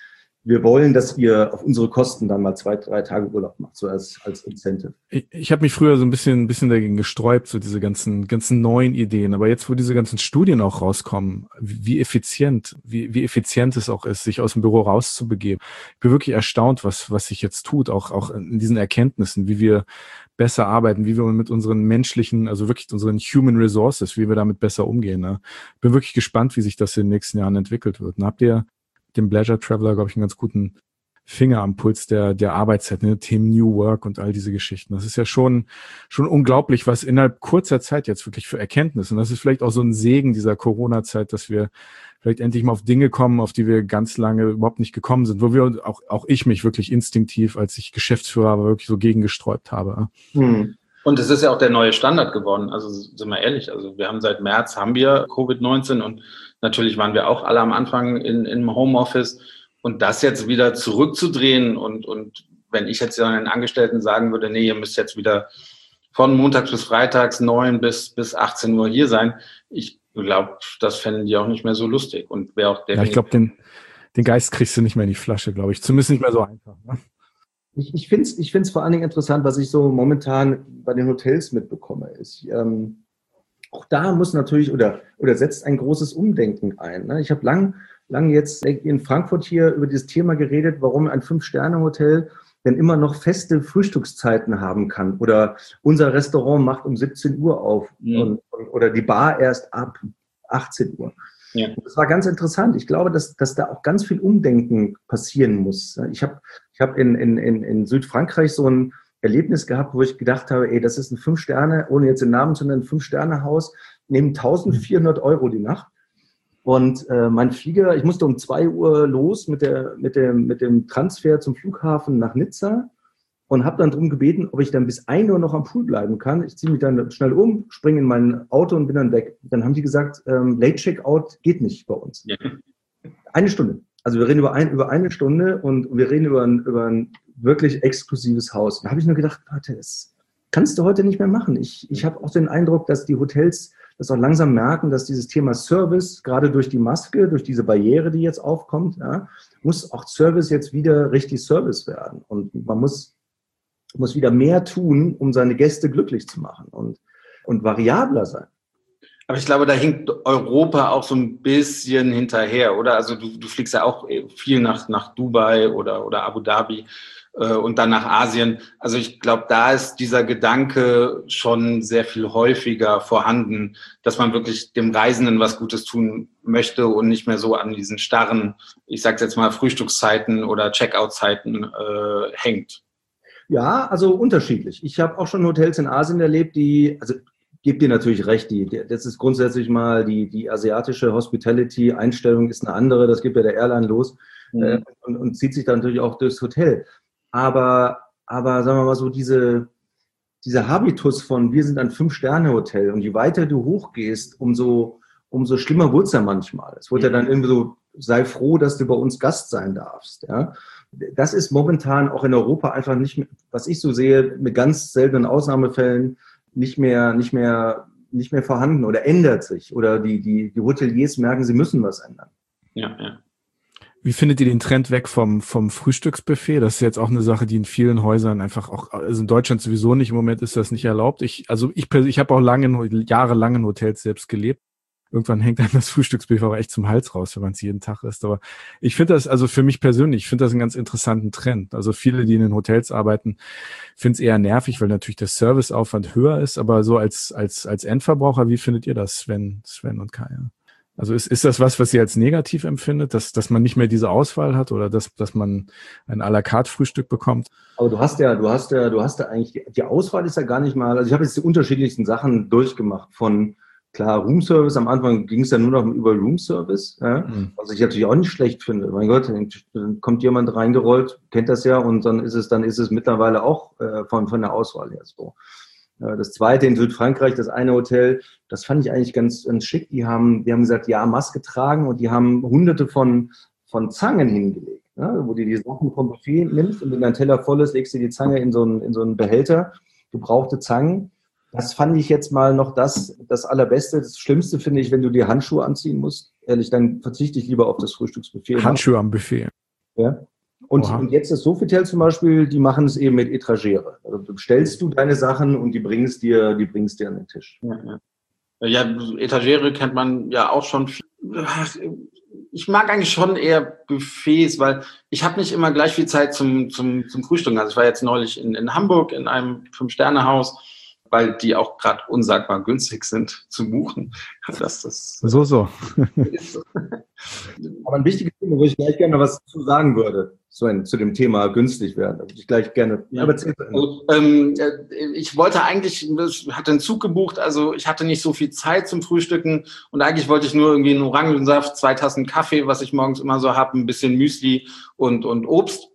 wir wollen, dass ihr auf unsere Kosten dann mal zwei, drei Tage Urlaub macht, so als, als Incentive. Ich, ich habe mich früher so ein bisschen, ein bisschen dagegen gesträubt, so diese ganzen, ganzen neuen Ideen. Aber jetzt, wo diese ganzen Studien auch rauskommen, wie effizient, wie, wie effizient es auch ist, sich aus dem Büro rauszubegeben. Ich bin wirklich erstaunt, was, was sich jetzt tut, auch, auch in diesen Erkenntnissen, wie wir besser arbeiten, wie wir mit unseren menschlichen, also wirklich unseren Human Resources, wie wir damit besser umgehen. Ne? Bin wirklich gespannt, wie sich das in den nächsten Jahren entwickelt wird. Und habt ihr dem Pleasure Traveler, glaube ich, einen ganz guten Finger am Puls der, der Arbeitszeit, ne? Themen New Work und all diese Geschichten. Das ist ja schon, schon unglaublich, was innerhalb kurzer Zeit jetzt wirklich für Erkenntnisse. Und das ist vielleicht auch so ein Segen dieser Corona-Zeit, dass wir vielleicht endlich mal auf Dinge kommen, auf die wir ganz lange überhaupt nicht gekommen sind, wo wir auch, auch ich mich wirklich instinktiv, als ich Geschäftsführer war, wirklich so gegengesträubt habe. Hm. Und es ist ja auch der neue Standard geworden. Also sind wir ehrlich, also wir haben seit März haben wir Covid neunzehn und natürlich waren wir auch alle am Anfang in, im Homeoffice. Und das jetzt wieder zurückzudrehen und, und wenn ich jetzt den Angestellten sagen würde, nee, ihr müsst jetzt wieder von montags bis freitags neun bis, bis achtzehn Uhr hier sein, ich glaube, das fänden die auch nicht mehr so lustig. Und wäre auch ja, ich glaube, den, den Geist kriegst du nicht mehr in die Flasche, glaube ich. Zumindest nicht mehr so einfach. Ne? Ich, ich finde es ich find's vor allen Dingen interessant, was ich so momentan bei den Hotels mitbekomme, ist, ähm, auch da muss natürlich oder, oder setzt ein großes Umdenken ein. Ne? Ich habe lang, lang jetzt in Frankfurt hier über dieses Thema geredet, warum ein Fünf-Sterne-Hotel denn immer noch feste Frühstückszeiten haben kann. Oder unser Restaurant macht um siebzehn Uhr auf mhm. und, und, oder die Bar erst ab achtzehn Uhr. Ja. Das war ganz interessant. Ich glaube, dass, dass da auch ganz viel Umdenken passieren muss. Ich habe ich hab in, in, in Südfrankreich so ein Erlebnis gehabt, wo ich gedacht habe, ey, das ist ein Fünf-Sterne, ohne jetzt den Namen zu nennen, Fünf-Sterne-Haus, nehmen eintausendvierhundert Euro die Nacht. Und äh, mein Flieger, ich musste um zwei Uhr los mit, der, mit, dem, mit dem Transfer zum Flughafen nach Nizza und habe dann darum gebeten, ob ich dann bis ein Uhr noch am Pool bleiben kann. Ich ziehe mich dann schnell um, springe in mein Auto und bin dann weg. Dann haben die gesagt, ähm, Late Checkout geht nicht bei uns. Ja. Eine Stunde. Also wir reden über, ein, über eine Stunde und wir reden über ein, über ein wirklich exklusives Haus. Da habe ich nur gedacht, Leute, das kannst du heute nicht mehr machen. Ich, ich habe auch den Eindruck, dass die Hotels das auch langsam merken, dass dieses Thema Service, gerade durch die Maske, durch diese Barriere, die jetzt aufkommt, ja, muss auch Service jetzt wieder richtig Service werden. Und man muss, muss wieder mehr tun, um seine Gäste glücklich zu machen und, und variabler sein. Aber ich glaube, da hinkt Europa auch so ein bisschen hinterher, oder? Also du, du fliegst ja auch viel nach, nach Dubai oder, oder Abu Dhabi äh, und dann nach Asien. Also ich glaube, da ist dieser Gedanke schon sehr viel häufiger vorhanden, dass man wirklich dem Reisenden was Gutes tun möchte und nicht mehr so an diesen starren, ich sag's jetzt mal, Frühstückszeiten oder Checkout-Zeiten äh, hängt. Ja, also unterschiedlich. Ich habe auch schon Hotels in Asien erlebt, die, also gebe dir natürlich recht, die, das ist grundsätzlich mal die, die asiatische Hospitality-Einstellung ist eine andere, das gibt ja der Airline los mhm. äh, und, und zieht sich dann natürlich auch durchs Hotel. Aber, aber sagen wir mal so, diese, dieser Habitus von wir sind ein Fünf-Sterne-Hotel und je weiter du hochgehst, umso, umso schlimmer wird's ja manchmal. Es wird mhm. ja dann irgendwie so, sei froh, dass du bei uns Gast sein darfst. Ja? Das ist momentan auch in Europa einfach nicht mehr, was ich so sehe, mit ganz seltenen Ausnahmefällen, nicht mehr, nicht mehr, nicht mehr vorhanden oder ändert sich. Oder die, die, die Hoteliers merken, sie müssen was ändern. Ja, ja. Wie findet ihr den Trend weg vom, vom Frühstücksbuffet? Das ist jetzt auch eine Sache, die in vielen Häusern einfach auch, also in Deutschland sowieso nicht, im Moment ist das nicht erlaubt. Ich, also ich, ich habe auch lange, jahrelang in Hotels selbst gelebt. Irgendwann hängt einem das Frühstücksbuffet auch echt zum Hals raus, wenn man es jeden Tag isst. Aber ich finde das, also für mich persönlich, ich finde das einen ganz interessanten Trend. Also viele, die in den Hotels arbeiten, finden es eher nervig, weil natürlich der Serviceaufwand höher ist. Aber so als als als Endverbraucher, wie findet ihr das, Sven, Sven und Kaya? Also ist ist das was, was ihr als negativ empfindet, dass dass man nicht mehr diese Auswahl hat oder dass dass man ein à la carte Frühstück bekommt? Aber du hast ja, du hast ja, du hast ja eigentlich die, die Auswahl ist ja gar nicht mal. Also ich habe jetzt die unterschiedlichsten Sachen durchgemacht von klar, Roomservice, am Anfang ging es ja nur noch über Roomservice, ja, mhm. was ich natürlich auch nicht schlecht finde. Mein Gott, dann kommt jemand reingerollt, kennt das ja, und dann ist es, dann ist es mittlerweile auch äh, von, von der Auswahl her so. Äh, das zweite in Südfrankreich, das eine Hotel, das fand ich eigentlich ganz, ganz schick. Die haben, die haben gesagt, ja, Maske tragen, und die haben hunderte von, von Zangen hingelegt, ja, wo du die Sachen vom Buffet nimmst und wenn dein Teller voll ist, legst du die Zange in so einen, in so einen Behälter, gebrauchte Zangen. Das fand ich jetzt mal noch das, das Allerbeste. Das Schlimmste finde ich, wenn du dir Handschuhe anziehen musst. Ehrlich, dann verzichte ich lieber auf das Frühstücksbuffet. Handschuhe am Buffet. Ja. Und, und jetzt das Sofitel zum Beispiel, die machen es eben mit Etagere. Also du bestellst du deine Sachen und die bringen es dir, die bringen es dir an den Tisch. Ja, ja. ja, Etagere kennt man ja auch schon. Ich mag eigentlich schon eher Buffets, weil ich habe nicht immer gleich viel Zeit zum, zum, zum Frühstücken. Also ich war jetzt neulich in, in Hamburg in einem Fünf-Sterne-Haus, weil die auch gerade unsagbar günstig sind zu buchen. Das, das, so, so. Aber ein wichtiges Thema, wo ich gleich gerne was zu sagen würde, Sven, zu dem Thema günstig werden. Da würde ich gleich gerne. Ja. Aber also, ähm, ich wollte eigentlich, ich hatte einen Zug gebucht, also ich hatte nicht so viel Zeit zum Frühstücken und eigentlich wollte ich nur irgendwie einen Orangensaft, zwei Tassen Kaffee, was ich morgens immer so habe, ein bisschen Müsli und, und Obst.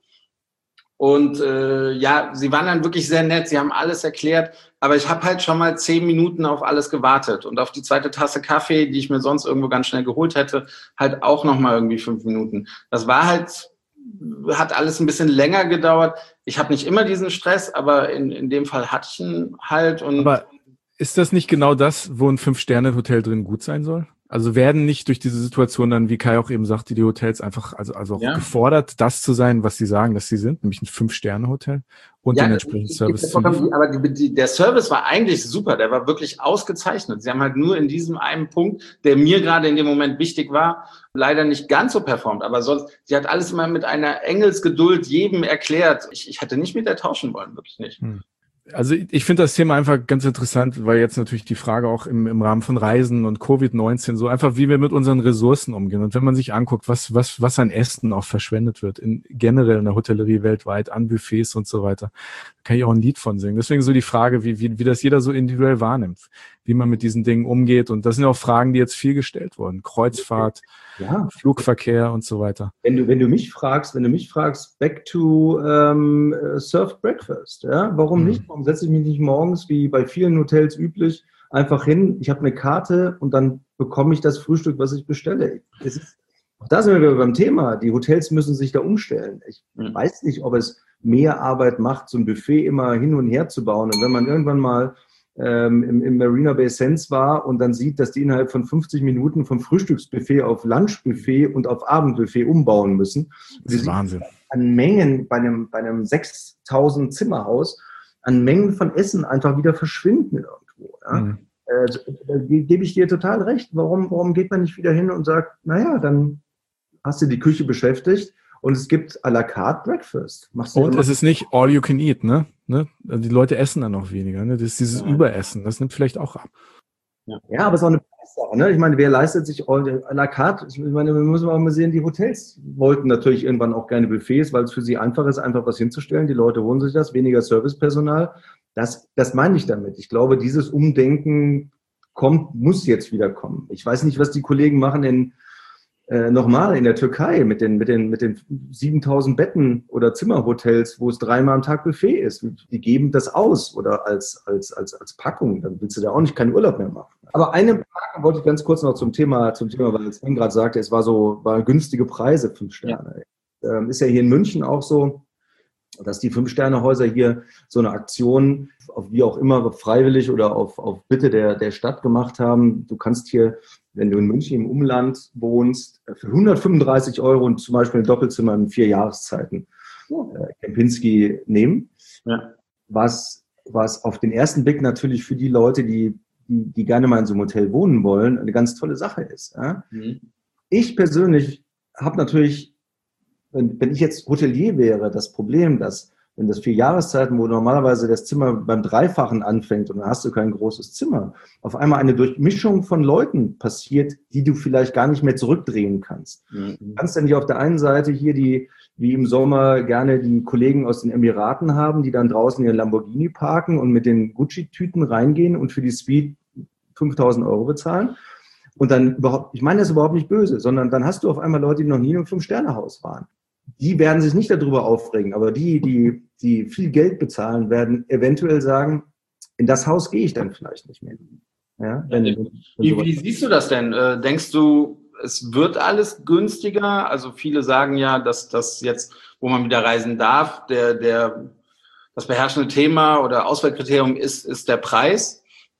Und äh, ja, sie waren dann wirklich sehr nett, sie haben alles erklärt, aber ich habe halt schon mal zehn Minuten auf alles gewartet und auf die zweite Tasse Kaffee, die ich mir sonst irgendwo ganz schnell geholt hätte, halt auch nochmal irgendwie fünf Minuten. Das war halt, hat alles ein bisschen länger gedauert. Ich habe nicht immer diesen Stress, aber in, in dem Fall hatte ich ihn halt. Und aber ist das nicht genau das, wo ein Fünf-Sterne-Hotel drin gut sein soll? Also werden nicht durch diese Situation dann, wie Kai auch eben sagte, die Hotels einfach, also, also auch ja. gefordert, das zu sein, was sie sagen, dass sie sind, nämlich ein Fünf-Sterne-Hotel und ja, den entsprechenden Service zu liefern. Aber die, die, der Service war eigentlich super, der war wirklich ausgezeichnet. Sie haben halt nur in diesem einen Punkt, der mir gerade in dem Moment wichtig war, leider nicht ganz so performt, aber sonst, sie hat alles immer mit einer Engelsgeduld jedem erklärt. Ich, ich hätte nicht mit der tauschen wollen, wirklich nicht. Hm. Also ich finde das Thema einfach ganz interessant, weil jetzt natürlich die Frage auch im, im Rahmen von Reisen und Covid neunzehn so einfach, wie wir mit unseren Ressourcen umgehen. Und wenn man sich anguckt, was was was an Essen auch verschwendet wird, in generell in der Hotellerie weltweit, an Buffets und so weiter, kann ich auch ein Lied von singen. Deswegen so die Frage, wie wie wie das jeder so individuell wahrnimmt, wie man mit diesen Dingen umgeht. Und das sind ja auch Fragen, die jetzt viel gestellt wurden. Kreuzfahrt, ja. Flugverkehr und so weiter. Wenn du wenn du mich fragst, wenn du mich fragst, back to ähm, served breakfast, ja, warum hm. nicht? Warum setze ich mich nicht morgens, wie bei vielen Hotels üblich, einfach hin, ich habe eine Karte und dann bekomme ich das Frühstück, was ich bestelle. Es ist, auch da sind wir wieder beim Thema, die Hotels müssen sich da umstellen. Ich mhm. weiß nicht, ob es mehr Arbeit macht, so ein Buffet immer hin und her zu bauen. Und wenn man irgendwann mal ähm, im, im Marina Bay Sands war und dann sieht, dass die innerhalb von fünfzig Minuten vom Frühstücksbuffet auf Lunchbuffet und auf Abendbuffet umbauen müssen. Das ist Wahnsinn. An Mengen bei einem, bei einem sechstausend Zimmerhaus an Mengen von Essen einfach wieder verschwinden irgendwo. Ja? Mhm. Äh, da gebe ich dir total recht. Warum, warum geht man nicht wieder hin und sagt, naja, dann hast du die Küche beschäftigt und es gibt à la carte Breakfast. Machst du und es ist nicht all you can eat, ne? ne? Also die Leute essen dann noch weniger. Ne? Das ist dieses ja. Überessen, das nimmt vielleicht auch ab. Ja, ja, aber es ist auch eine Preissache. Ne? Ich meine, wer leistet sich à la carte? Ich meine, wir müssen auch mal sehen, die Hotels wollten natürlich irgendwann auch gerne Buffets, weil es für sie einfach ist, einfach was hinzustellen. Die Leute holen sich das, weniger Servicepersonal. Das, das meine ich damit. Ich glaube, dieses Umdenken kommt, muss jetzt wieder kommen. Ich weiß nicht, was die Kollegen machen in äh, nochmal in der Türkei mit den, mit den, mit den siebentausend Betten oder Zimmerhotels, wo es dreimal am Tag Buffet ist. Die geben das aus oder als, als, als, als Packung. Dann willst du da auch nicht keinen Urlaub mehr machen. Aber eine Frage wollte ich ganz kurz noch zum Thema, zum Thema, weil Sven gerade sagte, es war so, war günstige Preise, fünf Sterne. Ja. Ähm, ist ja hier in München auch so, dass die Fünf-Sterne-Häuser hier so eine Aktion, auf wie auch immer, freiwillig oder auf, auf Bitte der, der Stadt gemacht haben. Du kannst hier, wenn du in München im Umland wohnst, für hundertfünfunddreißig Euro und zum Beispiel ein Doppelzimmer in vier Jahreszeiten äh, Kempinski nehmen. Ja. Was, was auf den ersten Blick natürlich für die Leute, die, die, die gerne mal in so einem Hotel wohnen wollen, eine ganz tolle Sache ist. Ja? Mhm. Ich persönlich habe natürlich, wenn, wenn ich jetzt Hotelier wäre, das Problem, dass wenn das vier Jahreszeiten, wo normalerweise das Zimmer beim Dreifachen anfängt und dann hast du kein großes Zimmer, auf einmal eine Durchmischung von Leuten passiert, die du vielleicht gar nicht mehr zurückdrehen kannst. Mhm. Du kannst ja nicht auf der einen Seite hier die, wie im Sommer gerne die Kollegen aus den Emiraten haben, die dann draußen ihren Lamborghini parken und mit den Gucci-Tüten reingehen und für die Suite fünftausend Euro bezahlen. Und dann überhaupt, ich meine das ist überhaupt nicht böse, sondern dann hast du auf einmal Leute, die noch nie in einem Fünf-Sterne-Haus waren. Die werden sich nicht darüber aufregen, aber die, die, die viel Geld bezahlen, werden eventuell sagen, in das Haus gehe ich dann vielleicht nicht mehr. Ja, wenn, wenn wie, wie siehst du das denn? Äh, denkst du, es wird alles günstiger? Also viele sagen ja, dass das jetzt, wo man wieder reisen darf, der, der, das beherrschende Thema oder Auswahlkriterium ist, ist der Preis.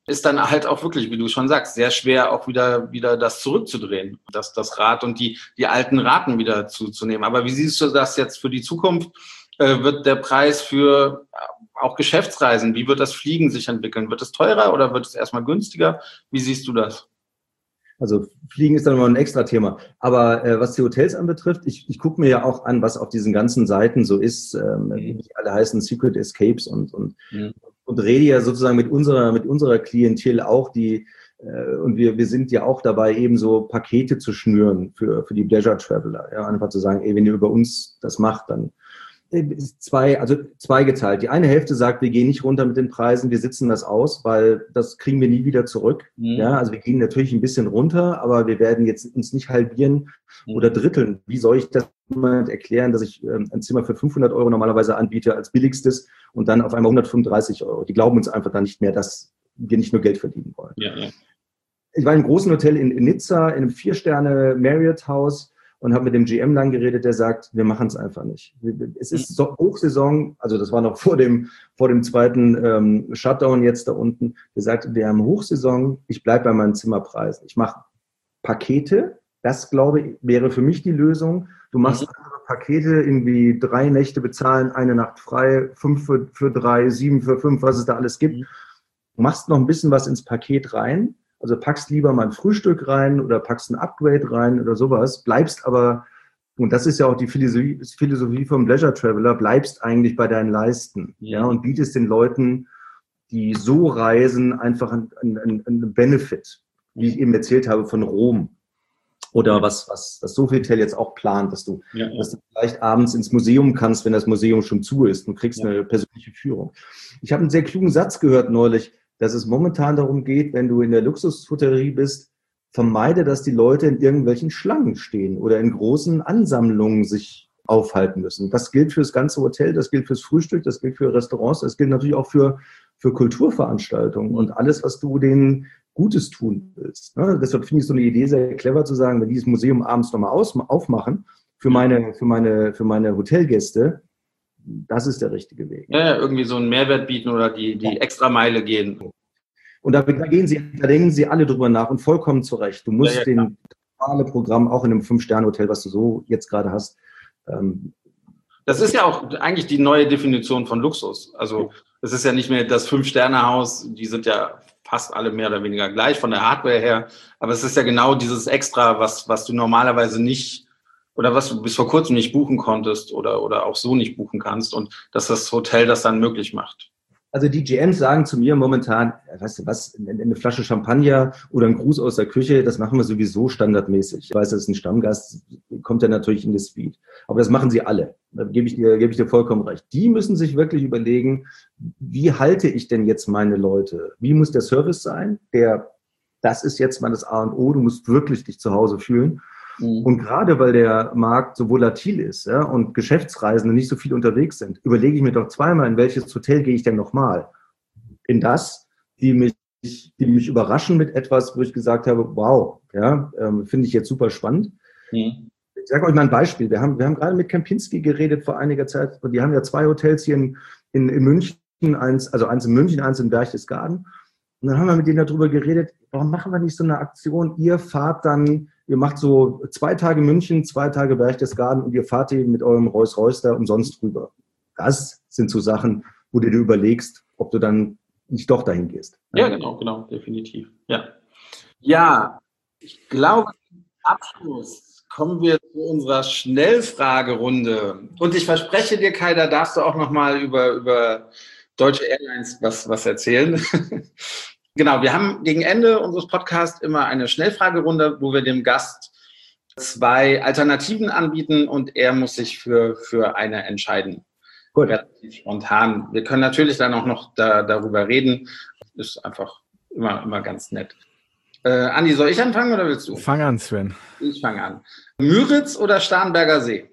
ist dann halt auch wirklich, wie du schon sagst, sehr schwer auch wieder, wieder das zurückzudrehen, das, das Rad und die, die alten Raten wieder zuzunehmen. Aber wie siehst du das jetzt für die Zukunft? Äh, wird der Preis für auch Geschäftsreisen, wie wird das Fliegen sich entwickeln? Wird es teurer oder wird es erstmal günstiger? Wie siehst du das? Also Fliegen ist dann immer ein extra Thema. Aber äh, was die Hotels anbetrifft, ich, ich gucke mir ja auch an, was auf diesen ganzen Seiten so ist. Ähm, mhm. Die alle heißen Secret Escapes und, und, mhm. und rede ja sozusagen mit unserer, mit unserer Klientel auch, die äh, und wir, wir sind ja auch dabei, eben so Pakete zu schnüren für, für die Pleasure Traveler. Ja, einfach zu sagen, ey, wenn ihr über uns das macht, dann ist zwei, also zweigeteilt. Die eine Hälfte sagt, wir gehen nicht runter mit den Preisen, wir sitzen das aus, weil das kriegen wir nie wieder zurück. Mhm. Ja, also wir gehen natürlich ein bisschen runter, aber wir werden jetzt uns nicht halbieren mhm. oder dritteln. Wie soll ich das jemand erklären, dass ich ähm, ein Zimmer für fünfhundert Euro normalerweise anbiete als billigstes und dann auf einmal hundertfünfunddreißig Euro? Die glauben uns einfach dann nicht mehr, dass wir nicht nur Geld verdienen wollen. Ja, ja. Ich war in einem großen Hotel in, in Nizza, in einem Vier-Sterne-Marriott-Haus, und habe mit dem G M dann geredet, der sagt, wir machen es einfach nicht. Es ist so Hochsaison, also das war noch vor dem, vor dem zweiten ähm, Shutdown jetzt da unten. Der sagt, wir haben Hochsaison, ich bleibe bei meinen Zimmerpreisen. Ich mache Pakete, das glaube ich wäre für mich die Lösung. Du machst mhm. andere Pakete, irgendwie drei Nächte bezahlen, eine Nacht frei, fünf für, für drei, sieben für fünf, was es da alles gibt. Mhm. Du machst noch ein bisschen was ins Paket rein. Also packst lieber mal ein Frühstück rein oder packst ein Upgrade rein oder sowas, bleibst aber, und das ist ja auch die Philosophie, Philosophie vom Leisure Traveler, bleibst eigentlich bei deinen Leisten, ja, ja und bietest den Leuten, die so reisen, einfach einen, einen, einen Benefit, wie ich eben erzählt habe, von Rom. Oder was, was das Sofitel jetzt auch plant, dass du, ja, ja. dass du vielleicht abends ins Museum kannst, wenn das Museum schon zu ist und kriegst ja. eine persönliche Führung. Ich habe einen sehr klugen Satz gehört neulich, dass es momentan darum geht, wenn du in der Luxushotellerie bist, vermeide, dass die Leute in irgendwelchen Schlangen stehen oder in großen Ansammlungen sich aufhalten müssen. Das gilt für das ganze Hotel, das gilt fürs Frühstück, das gilt für Restaurants, das gilt natürlich auch für, für Kulturveranstaltungen und alles, was du denen Gutes tun willst. Ne? Deshalb finde ich so eine Idee sehr clever zu sagen, wenn die das Museum abends nochmal aufmachen für meine, für meine, für meine Hotelgäste, das ist der richtige Weg. Ja, ja, irgendwie so einen Mehrwert bieten oder die, die Extrameile gehen. Und da, da gehen Sie, da denken Sie alle drüber nach und vollkommen zu Recht. Du musst ja, ja, den normale Programm auch in einem Fünf-Sterne-Hotel, was du so jetzt gerade hast. Ähm, das ist ja auch eigentlich die neue Definition von Luxus. Also es ist ja nicht mehr das Fünf-Sterne-Haus, die sind ja fast alle mehr oder weniger gleich von der Hardware her. Aber es ist ja genau dieses Extra, was, was du normalerweise nicht oder was du bis vor kurzem nicht buchen konntest oder, oder auch so nicht buchen kannst und dass das Hotel das dann möglich macht. Also die G Ms sagen zu mir momentan, weißt du was, eine Flasche Champagner oder ein Gruß aus der Küche, das machen wir sowieso standardmäßig. Ich weiß, das ist ein Stammgast, kommt ja natürlich in das Suite. Aber das machen sie alle. Da gebe ich dir, gebe ich dir vollkommen recht. Die müssen sich wirklich überlegen, wie halte ich denn jetzt meine Leute? Wie muss der Service sein? Der, das ist jetzt mal das A und O. Du musst wirklich dich zu Hause fühlen. Und gerade weil der Markt so volatil ist, ja, und Geschäftsreisende nicht so viel unterwegs sind, überlege ich mir doch zweimal, in welches Hotel gehe ich denn nochmal? In das, die mich, die mich überraschen mit etwas, wo ich gesagt habe, wow, ja, ähm, finde ich jetzt super spannend. Mhm. Ich sage euch mal ein Beispiel. Wir haben, wir haben gerade mit Kempinski geredet vor einiger Zeit. Und die haben ja zwei Hotels hier in, in, in München, eins, also eins in München, eins in Berchtesgaden. Und dann haben wir mit denen darüber geredet, warum machen wir nicht so eine Aktion? Ihr fahrt dann, ihr macht so zwei Tage München, zwei Tage Berchtesgaden und ihr fahrt eben mit eurem Rolls-Royce da umsonst rüber. Das sind so Sachen, wo du dir überlegst, ob du dann nicht doch dahin gehst. Ja, genau, genau, definitiv. Ja, ja, ich glaube, zum Abschluss kommen wir zu unserer Schnellfragerunde. Und ich verspreche dir, Kai, da darfst du auch nochmal über, über Deutsche Airlines was, was erzählen. Genau, wir haben gegen Ende unseres Podcasts immer eine Schnellfragerunde, wo wir dem Gast zwei Alternativen anbieten und er muss sich für, für eine entscheiden. Gut. Relativ spontan. Wir können natürlich dann auch noch da, darüber reden. Ist einfach immer, immer ganz nett. Äh, Andi, soll ich anfangen oder willst du? Fang an, Sven. Ich fange an. Müritz oder Starnberger See?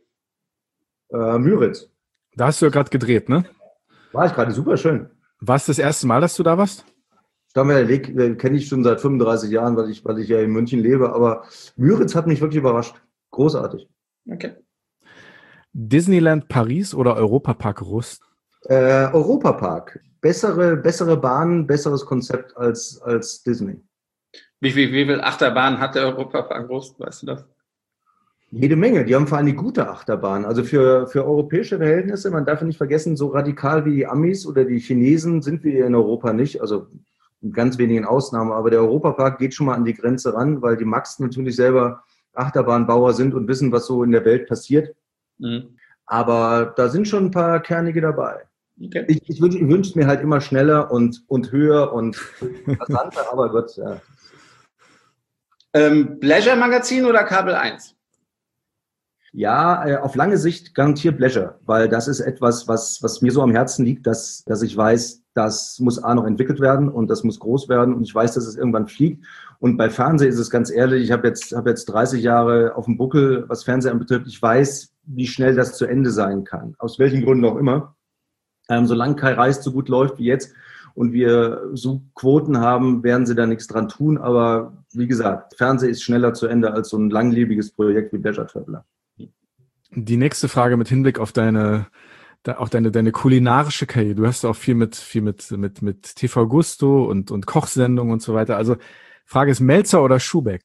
Äh, Müritz. Da hast du ja gerade gedreht, ne? War ich gerade, super schön. War es das erste Mal, dass du da warst? Starnberger See kenne ich schon seit fünfunddreißig Jahren, weil ich, weil ich ja in München lebe. Aber Müritz hat mich wirklich überrascht. Großartig. Okay. Disneyland Paris oder Europapark Rust? Äh, Europapark. Bessere, bessere Bahnen, besseres Konzept als, als Disney. Wie viel, wie viel Achterbahn hat der Europapark groß? Weißt du das? Jede Menge. Die haben vor allem die gute Achterbahn. Also für, für europäische Verhältnisse, man darf ja nicht vergessen, so radikal wie die Amis oder die Chinesen sind wir in Europa nicht. Also in ganz wenigen Ausnahmen. Aber der Europapark geht schon mal an die Grenze ran, weil die Max natürlich selber Achterbahnbauer sind und wissen, was so in der Welt passiert. Mhm. Aber da sind schon ein paar Kernige dabei. Okay. Ich, ich wünsche wünsch mir halt immer schneller und, und höher und rasanter, aber Gott, ja. Ähm, Bleisure-Magazin oder Kabel eins? Ja, äh, auf lange Sicht garantiert Bleisure, weil das ist etwas, was, was mir so am Herzen liegt, dass, dass ich weiß, das muss A noch entwickelt werden und das muss groß werden und ich weiß, dass es irgendwann fliegt. Und bei Fernsehen ist es ganz ehrlich, ich habe jetzt, hab jetzt dreißig Jahre auf dem Buckel, was Fernsehen betrifft. Ich weiß, wie schnell das zu Ende sein kann. Aus welchen Gründen auch immer. Ähm, solange Kai Reis so gut läuft wie jetzt und wir so Quoten haben, werden sie da nichts dran tun. Aber wie gesagt, Fernsehen ist schneller zu Ende als so ein langlebiges Projekt wie Bleisure Traveler. Die nächste Frage mit Hinblick auf deine, da, auch deine, deine kulinarische Karriere. Du hast auch viel mit, viel mit, mit, mit T V Gusto und, und Kochsendungen und so weiter. Also, Frage ist Melzer oder Schubeck?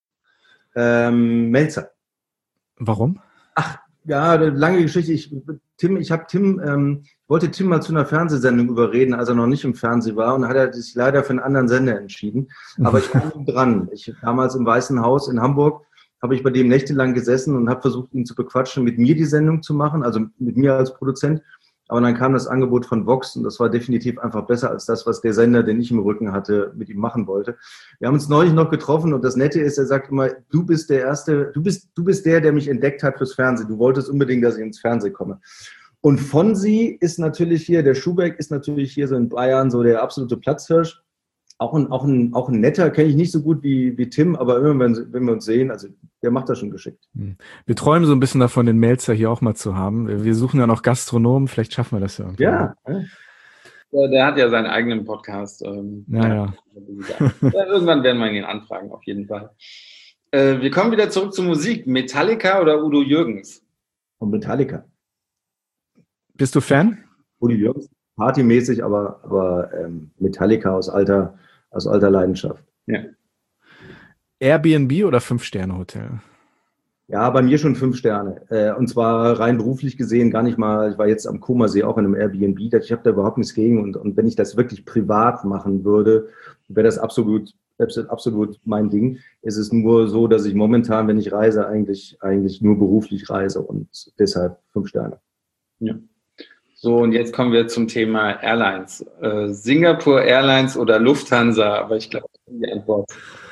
Ähm, Melzer. Warum? Ach, ja, eine lange Geschichte. Ich, Tim, ich habe Tim, ähm, wollte Tim mal zu einer Fernsehsendung überreden, als er noch nicht im Fernsehen war, und dann hat er sich leider für einen anderen Sender entschieden. Aber ich war ihm dran. Ich damals im Weißen Haus in Hamburg habe ich bei dem nächtelang gesessen und habe versucht, ihn zu bequatschen, mit mir die Sendung zu machen, also mit mir als Produzent. Aber dann kam das Angebot von Vox und das war definitiv einfach besser als das, was der Sender, den ich im Rücken hatte, mit ihm machen wollte. Wir haben uns neulich noch getroffen und das Nette ist, er sagt immer, du bist der Erste, du bist, du bist der, der mich entdeckt hat fürs Fernsehen. Du wolltest unbedingt, dass ich ins Fernsehen komme. Und Fonsi ist natürlich hier, der Schubeck ist natürlich hier so in Bayern so der absolute Platzhirsch. Auch ein, auch ein, auch ein netter, kenne ich nicht so gut wie, wie Tim, aber immer, wenn, wenn wir uns sehen, also der macht das schon geschickt. Wir träumen so ein bisschen davon, den Melzer hier auch mal zu haben. Wir suchen ja noch Gastronomen, vielleicht schaffen wir das ja irgendwie. Ja. ja. Der hat ja seinen eigenen Podcast. Ähm, ja, ja. ja. Irgendwann werden wir ihn anfragen, auf jeden Fall. Äh, wir kommen wieder zurück zur Musik. Metallica oder Udo Jürgens? Und Metallica. Bist du Fan? Udo Jürgens, partymäßig, aber, aber ähm, Metallica aus alter, aus alter Leidenschaft. Ja. Airbnb oder Fünf-Sterne-Hotel? Ja, bei mir schon fünf Sterne. Äh, und zwar rein beruflich gesehen gar nicht mal, ich war jetzt am Comersee auch in einem Airbnb, ich habe da überhaupt nichts gegen. Und, und wenn ich das wirklich privat machen würde, wäre das absolut, absolut mein Ding. Es ist nur so, dass ich momentan, wenn ich reise, eigentlich, eigentlich nur beruflich reise und deshalb fünf Sterne. Ja. So, und jetzt kommen wir zum Thema Airlines. Äh, Singapore Airlines oder Lufthansa? Aber ich glaube, das ist die Antwort.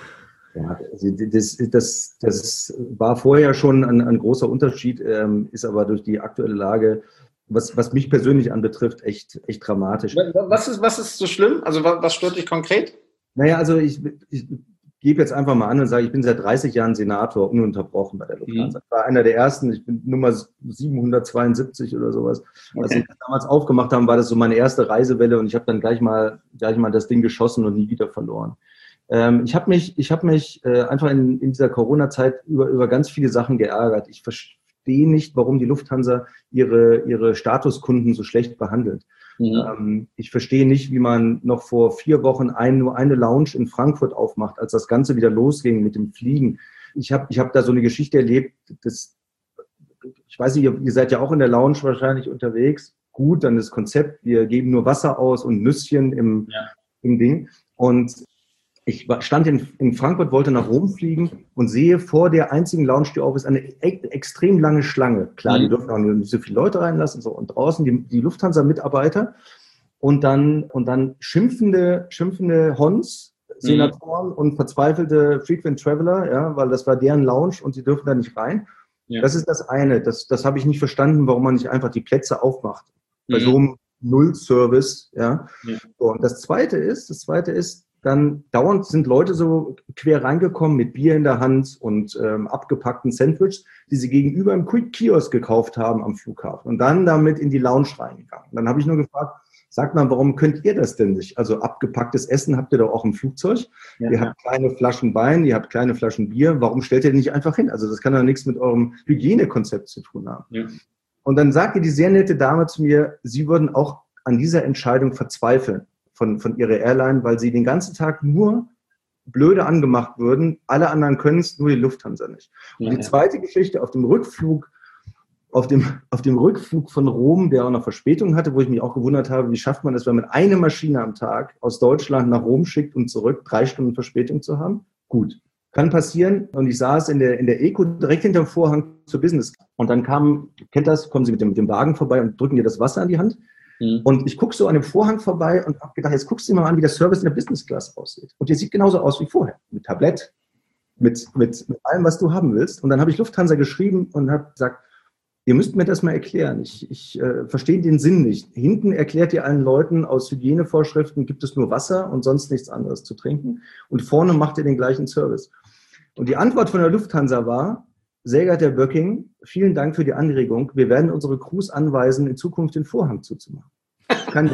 Ja, das, das, das war vorher schon ein, ein großer Unterschied, ähm, ist aber durch die aktuelle Lage, was, was mich persönlich anbetrifft, echt, echt dramatisch. Was ist, was ist so schlimm? Also was, was stört dich konkret? Naja, also ich, ich gebe jetzt einfach mal an und sage, ich bin seit dreißig Jahren Senator, ununterbrochen bei der Lufthansa. Ich war einer der ersten, ich bin Nummer siebenhundertzweiundsiebzig oder sowas. Okay. Als wir das damals aufgemacht haben, war das so meine erste Reisewelle und ich habe dann gleich mal, gleich mal das Ding geschossen und nie wieder verloren. Ähm, ich habe mich, ich hab mich äh, einfach in, in dieser Corona-Zeit über, über ganz viele Sachen geärgert. Ich verstehe nicht, warum die Lufthansa ihre, ihre Statuskunden so schlecht behandelt. Mhm. Ähm, ich verstehe nicht, wie man noch vor vier Wochen ein, nur eine Lounge in Frankfurt aufmacht, als das Ganze wieder losging mit dem Fliegen. Ich habe ich hab da so eine Geschichte erlebt, das, ich weiß nicht, ihr seid ja auch in der Lounge wahrscheinlich unterwegs. Gut, dann das Konzept, wir geben nur Wasser aus und Nüsschen im, ja. im Ding. Und ich stand in, in Frankfurt, wollte nach Rom fliegen und sehe vor der einzigen Lounge, die auf ist, eine e- extrem lange Schlange. Klar, mhm. die dürfen auch nicht so viele Leute reinlassen, so. Und draußen die, die Lufthansa-Mitarbeiter und dann, und dann schimpfende, schimpfende Hons, Senatoren mhm. und verzweifelte Frequent Traveler, ja, weil das war deren Lounge und sie dürfen da nicht rein. Ja. Das ist das eine. Das, das habe ich nicht verstanden, warum man nicht einfach die Plätze aufmacht. Bei mhm. so einem Null-Service, ja. ja. So, und das zweite ist, das zweite ist, dann dauernd sind Leute so quer reingekommen mit Bier in der Hand und ähm, abgepackten Sandwiches, die sie gegenüber im Quick-Kiosk gekauft haben am Flughafen und dann damit in die Lounge reingegangen. Dann habe ich nur gefragt, sagt mal, warum könnt ihr das denn nicht? Also abgepacktes Essen habt ihr doch auch im Flugzeug. Ja, ihr ja. habt kleine Flaschen Wein, ihr habt kleine Flaschen Bier. Warum stellt ihr den nicht einfach hin? Also das kann doch nichts mit eurem Hygienekonzept zu tun haben. Ja. Und dann sagte die sehr nette Dame zu mir, sie würden auch an dieser Entscheidung verzweifeln von, von ihrer Airline, weil sie den ganzen Tag nur blöde angemacht würden. Alle anderen können es, nur die Lufthansa nicht. Und die zweite Geschichte, auf dem Rückflug, auf dem, auf dem Rückflug von Rom, der auch noch Verspätung hatte, wo ich mich auch gewundert habe, wie schafft man es, wenn man eine Maschine am Tag aus Deutschland nach Rom schickt und zurück, drei Stunden Verspätung zu haben? Gut. Kann passieren. Und ich saß in der, in der Eco direkt hinterm Vorhang zur Business. Und dann kam, kennt das, kommen Sie mit dem, mit dem Wagen vorbei und drücken dir das Wasser an die Hand. Mhm. Und ich gucke so an dem Vorhang vorbei und habe gedacht, jetzt guckst du dir mal an, wie der Service in der Business Class aussieht. Und der sieht genauso aus wie vorher. Mit Tablett, mit, mit, mit allem, was du haben willst. Und dann habe ich Lufthansa geschrieben und habe gesagt, ihr müsst mir das mal erklären. Ich, ich äh, verstehe den Sinn nicht. Hinten erklärt ihr allen Leuten, aus Hygienevorschriften gibt es nur Wasser und sonst nichts anderes zu trinken. Und vorne macht ihr den gleichen Service. Und die Antwort von der Lufthansa war, sehr geehrter Herr Böcking, vielen Dank für die Anregung. Wir werden unsere Crews anweisen, in Zukunft den Vorhang zuzumachen. Kann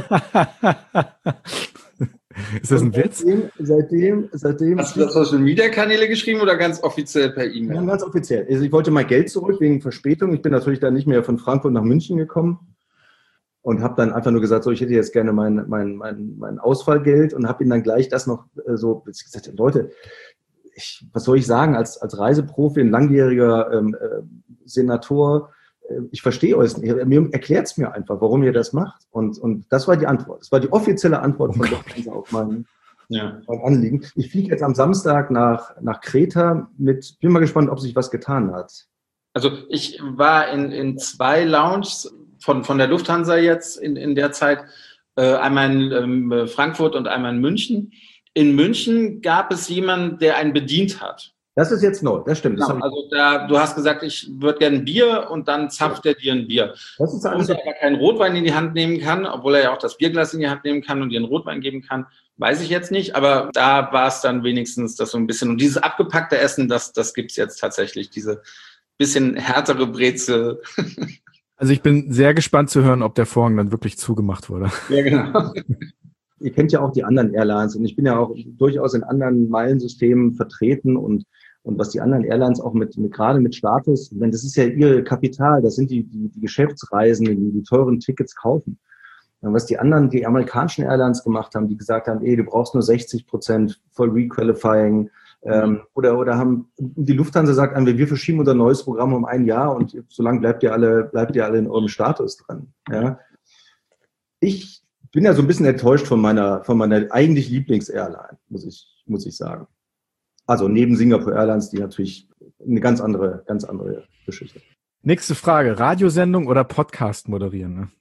Ist das ein Witz? Seitdem, seitdem, seitdem Hast du das Social Media Kanäle geschrieben oder ganz offiziell per E-Mail? Ja, ganz offiziell. Also ich wollte mein Geld zurück wegen Verspätung. Ich bin natürlich dann nicht mehr von Frankfurt nach München gekommen und habe dann einfach nur gesagt, so, ich hätte jetzt gerne mein, mein, mein, mein Ausfallgeld und habe ihnen dann gleich das noch äh, so gesagt, Leute, ich, was soll ich sagen, als, als Reiseprofi, ein langjähriger ähm, äh, Senator, äh, ich verstehe euch nicht. Mir erklärt es mir einfach, warum ihr das macht. Und, und das war die Antwort. Das war die offizielle Antwort von Lufthansa auf mein, ja. mein Anliegen. Ich fliege jetzt am Samstag nach, nach Kreta mit, bin mal gespannt, ob sich was getan hat. Also ich war in, in zwei Lounges von, von der Lufthansa jetzt in, in der Zeit, äh, einmal in ähm, Frankfurt und einmal in München. In München gab es jemanden, der einen bedient hat. Das ist jetzt neu, das stimmt. Das genau, also da, du hast gesagt, ich würde gerne ein Bier und dann zapft ja. er dir ein Bier. Das ist alles, und er aber keinen Rotwein in die Hand nehmen kann, obwohl er ja auch das Bierglas in die Hand nehmen kann und dir einen Rotwein geben kann, weiß ich jetzt nicht. Aber da war es dann wenigstens das so ein bisschen. Und dieses abgepackte Essen, das, das gibt es jetzt tatsächlich, diese bisschen härtere Brezel. Also ich bin sehr gespannt zu hören, ob der Vorhang dann wirklich zugemacht wurde. Ja, genau. Ihr kennt ja auch die anderen Airlines und ich bin ja auch durchaus in anderen Meilensystemen vertreten und, und was die anderen Airlines auch mit, mit gerade mit Status, denn das ist ja ihr Kapital, das sind die, die, die Geschäftsreisenden, die die teuren Tickets kaufen. Und was die anderen, die amerikanischen Airlines gemacht haben, die gesagt haben, ey, du brauchst nur sechzig Prozent voll Requalifying, ähm, oder, oder haben, die Lufthansa sagt einem, wir verschieben unser neues Programm um ein Jahr und solange bleibt ihr alle, bleibt ihr alle in eurem Status dran, ja. Ich bin ja so ein bisschen enttäuscht von meiner, von meiner eigentlich Lieblings-Airline, muss ich, muss ich sagen. Also neben Singapore Airlines, die natürlich eine ganz andere, ganz andere Geschichte. Nächste Frage, Radiosendung oder Podcast moderieren? Ne?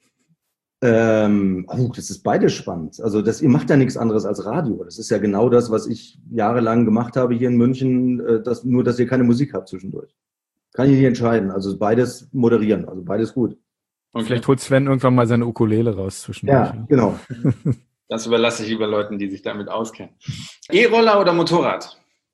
Ähm, oh, das ist beides spannend. Also das, ihr macht ja nichts anderes als Radio. Das ist ja genau das, was ich jahrelang gemacht habe hier in München, äh, das, nur dass ihr keine Musik habt zwischendurch. Kann ich nicht entscheiden. Also beides moderieren, also beides gut. Okay. Vielleicht holt Sven irgendwann mal seine Ukulele raus zwischendurch. Ja, genau. Das überlasse ich lieber Leuten, die sich damit auskennen. E-Roller oder Motorrad?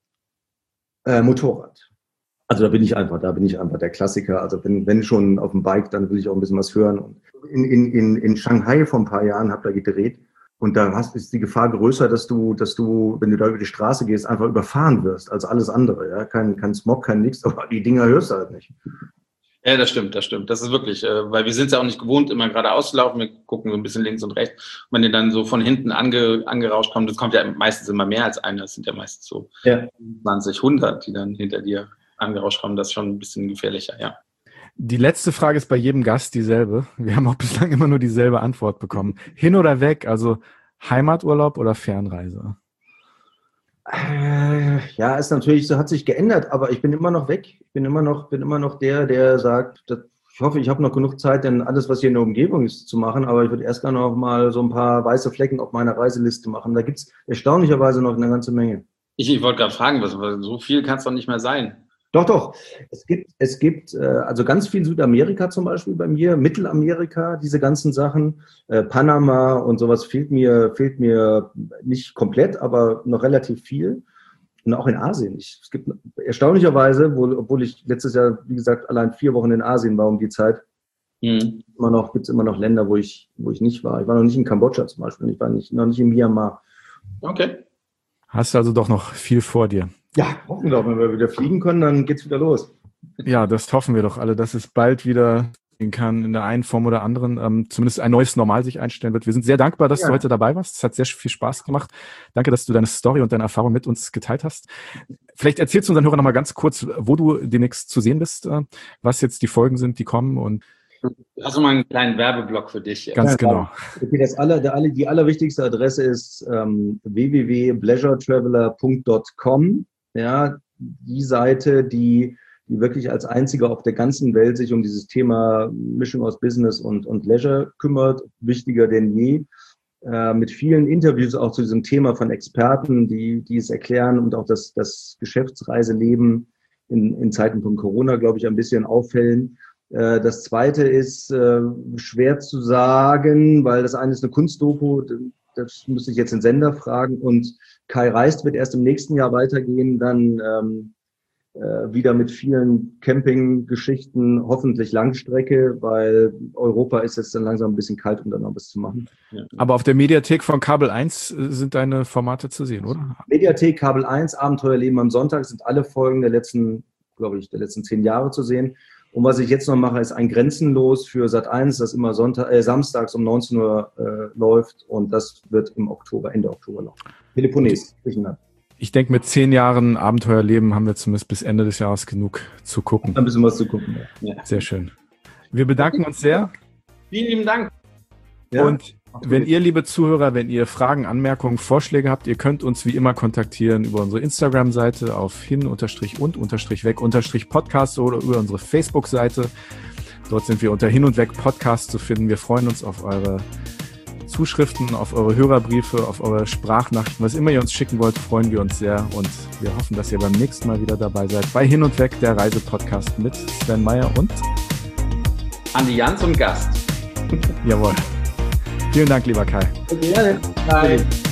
Äh, Motorrad. Also da bin ich einfach, da bin ich einfach der Klassiker. Also wenn, wenn schon auf dem Bike, dann will ich auch ein bisschen was hören. Und in, in, in, in Shanghai vor ein paar Jahren habe da gedreht. Und da hast, ist die Gefahr größer, dass du, dass du, wenn du da über die Straße gehst, einfach überfahren wirst als alles andere. Ja? Kein, kein Smog, kein nichts, aber die Dinger hörst du halt nicht. Ja, das stimmt, das stimmt. Das ist wirklich, äh, weil wir sind es ja auch nicht gewohnt, immer geradeaus zu laufen. Wir gucken so ein bisschen links und rechts. Und wenn die dann so von hinten ange, angerauscht kommen, das kommt ja meistens immer mehr als einer. Das sind ja meistens so ja. zwanzig, hundert, die dann hinter dir angerauscht kommen. Das ist schon ein bisschen gefährlicher, ja. Die letzte Frage ist bei jedem Gast dieselbe. Wir haben auch bislang immer nur dieselbe Antwort bekommen. Hin oder weg, also Heimaturlaub oder Fernreise? Ja, ist natürlich, so hat sich geändert, aber ich bin immer noch weg. Ich bin immer noch, bin immer noch der, der sagt, dass, ich hoffe, ich habe noch genug Zeit, denn alles, was hier in der Umgebung ist, zu machen, aber ich würde erst dann noch mal so ein paar weiße Flecken auf meiner Reiseliste machen. Da gibt es erstaunlicherweise noch eine ganze Menge. Ich, ich wollte gerade fragen, was, so viel kann es doch nicht mehr sein. Doch, doch. Es gibt, es gibt äh, also ganz viel Südamerika zum Beispiel bei mir, Mittelamerika, diese ganzen Sachen, äh, Panama und sowas fehlt mir, fehlt mir nicht komplett, aber noch relativ viel. Und auch in Asien. Ich, es gibt erstaunlicherweise, wo, obwohl ich letztes Jahr, wie gesagt, allein vier Wochen in Asien war um die Zeit, mhm. immer noch, gibt es immer noch Länder, wo ich, wo ich nicht war. Ich war noch nicht in Kambodscha zum Beispiel, ich war nicht, noch nicht in Myanmar. Okay. Hast du also doch noch viel vor dir. Ja, hoffen wir doch, wenn wir wieder fliegen können, dann geht's wieder los. Ja, das hoffen wir doch alle, dass es bald wieder kann, in der einen Form oder anderen, ähm, zumindest ein neues Normal sich einstellen wird. Wir sind sehr dankbar, dass ja. du heute dabei warst. Es hat sehr viel Spaß gemacht. Danke, dass du deine Story und deine Erfahrung mit uns geteilt hast. Vielleicht erzählst du unseren Hörern noch mal ganz kurz, wo du demnächst zu sehen bist, äh, was jetzt die Folgen sind, die kommen und also mal einen kleinen Werbeblock für dich. Ganz ja, genau. Okay, das aller, der, die allerwichtigste Adresse ist ähm, w w w punkt bleasure traveler punkt com. Ja, die Seite, die, die wirklich als einzige auf der ganzen Welt sich um dieses Thema Mischung aus Business und, und Leisure kümmert, wichtiger denn je. Äh, mit vielen Interviews auch zu diesem Thema von Experten, die, die es erklären und auch das, das Geschäftsreiseleben in, in Zeiten von Corona, glaube ich, ein bisschen auffällen. Das zweite ist äh, schwer zu sagen, weil das eine ist eine Kunstdoku, das müsste ich jetzt den Sender fragen. Und Kai Reist wird erst im nächsten Jahr weitergehen, dann ähm, äh, wieder mit vielen Campinggeschichten, hoffentlich Langstrecke, weil Europa ist jetzt dann langsam ein bisschen kalt, um dann noch was zu machen. Ja. Aber auf der Mediathek von Kabel eins sind deine Formate zu sehen, oder? Mediathek, Kabel eins, Abenteuerleben am Sonntag sind alle Folgen der letzten, glaube ich, der letzten zehn Jahre zu sehen. Und was ich jetzt noch mache, ist ein Grenzenlos für Sat eins, das immer Sonntag, äh, samstags um neunzehn Uhr äh, läuft. Und das wird im Oktober, Ende Oktober laufen. Peloponnes, Griechenland. Ich denke, mit zehn Jahren Abenteuerleben haben wir zumindest bis Ende des Jahres genug zu gucken. Ein bisschen was zu gucken, ja. Ja. Sehr schön. Wir bedanken uns sehr. Vielen lieben Dank. Ja. Und wenn ihr, liebe Zuhörer, wenn ihr Fragen, Anmerkungen, Vorschläge habt, ihr könnt uns wie immer kontaktieren über unsere Instagram-Seite auf hin-und-weg-podcast oder über unsere Facebook-Seite. Dort sind wir unter Hin und Weg Podcast zu finden. Wir freuen uns auf eure Zuschriften, auf eure Hörerbriefe, auf eure Sprachnachrichten. Was immer ihr uns schicken wollt, freuen wir uns sehr. Und wir hoffen, dass ihr beim nächsten Mal wieder dabei seid bei Hin und Weg, der Reisepodcast mit Sven Meyer und Andi Jans und Gast. Jawohl. Vielen Dank, lieber Kai. Okay, ja, bye.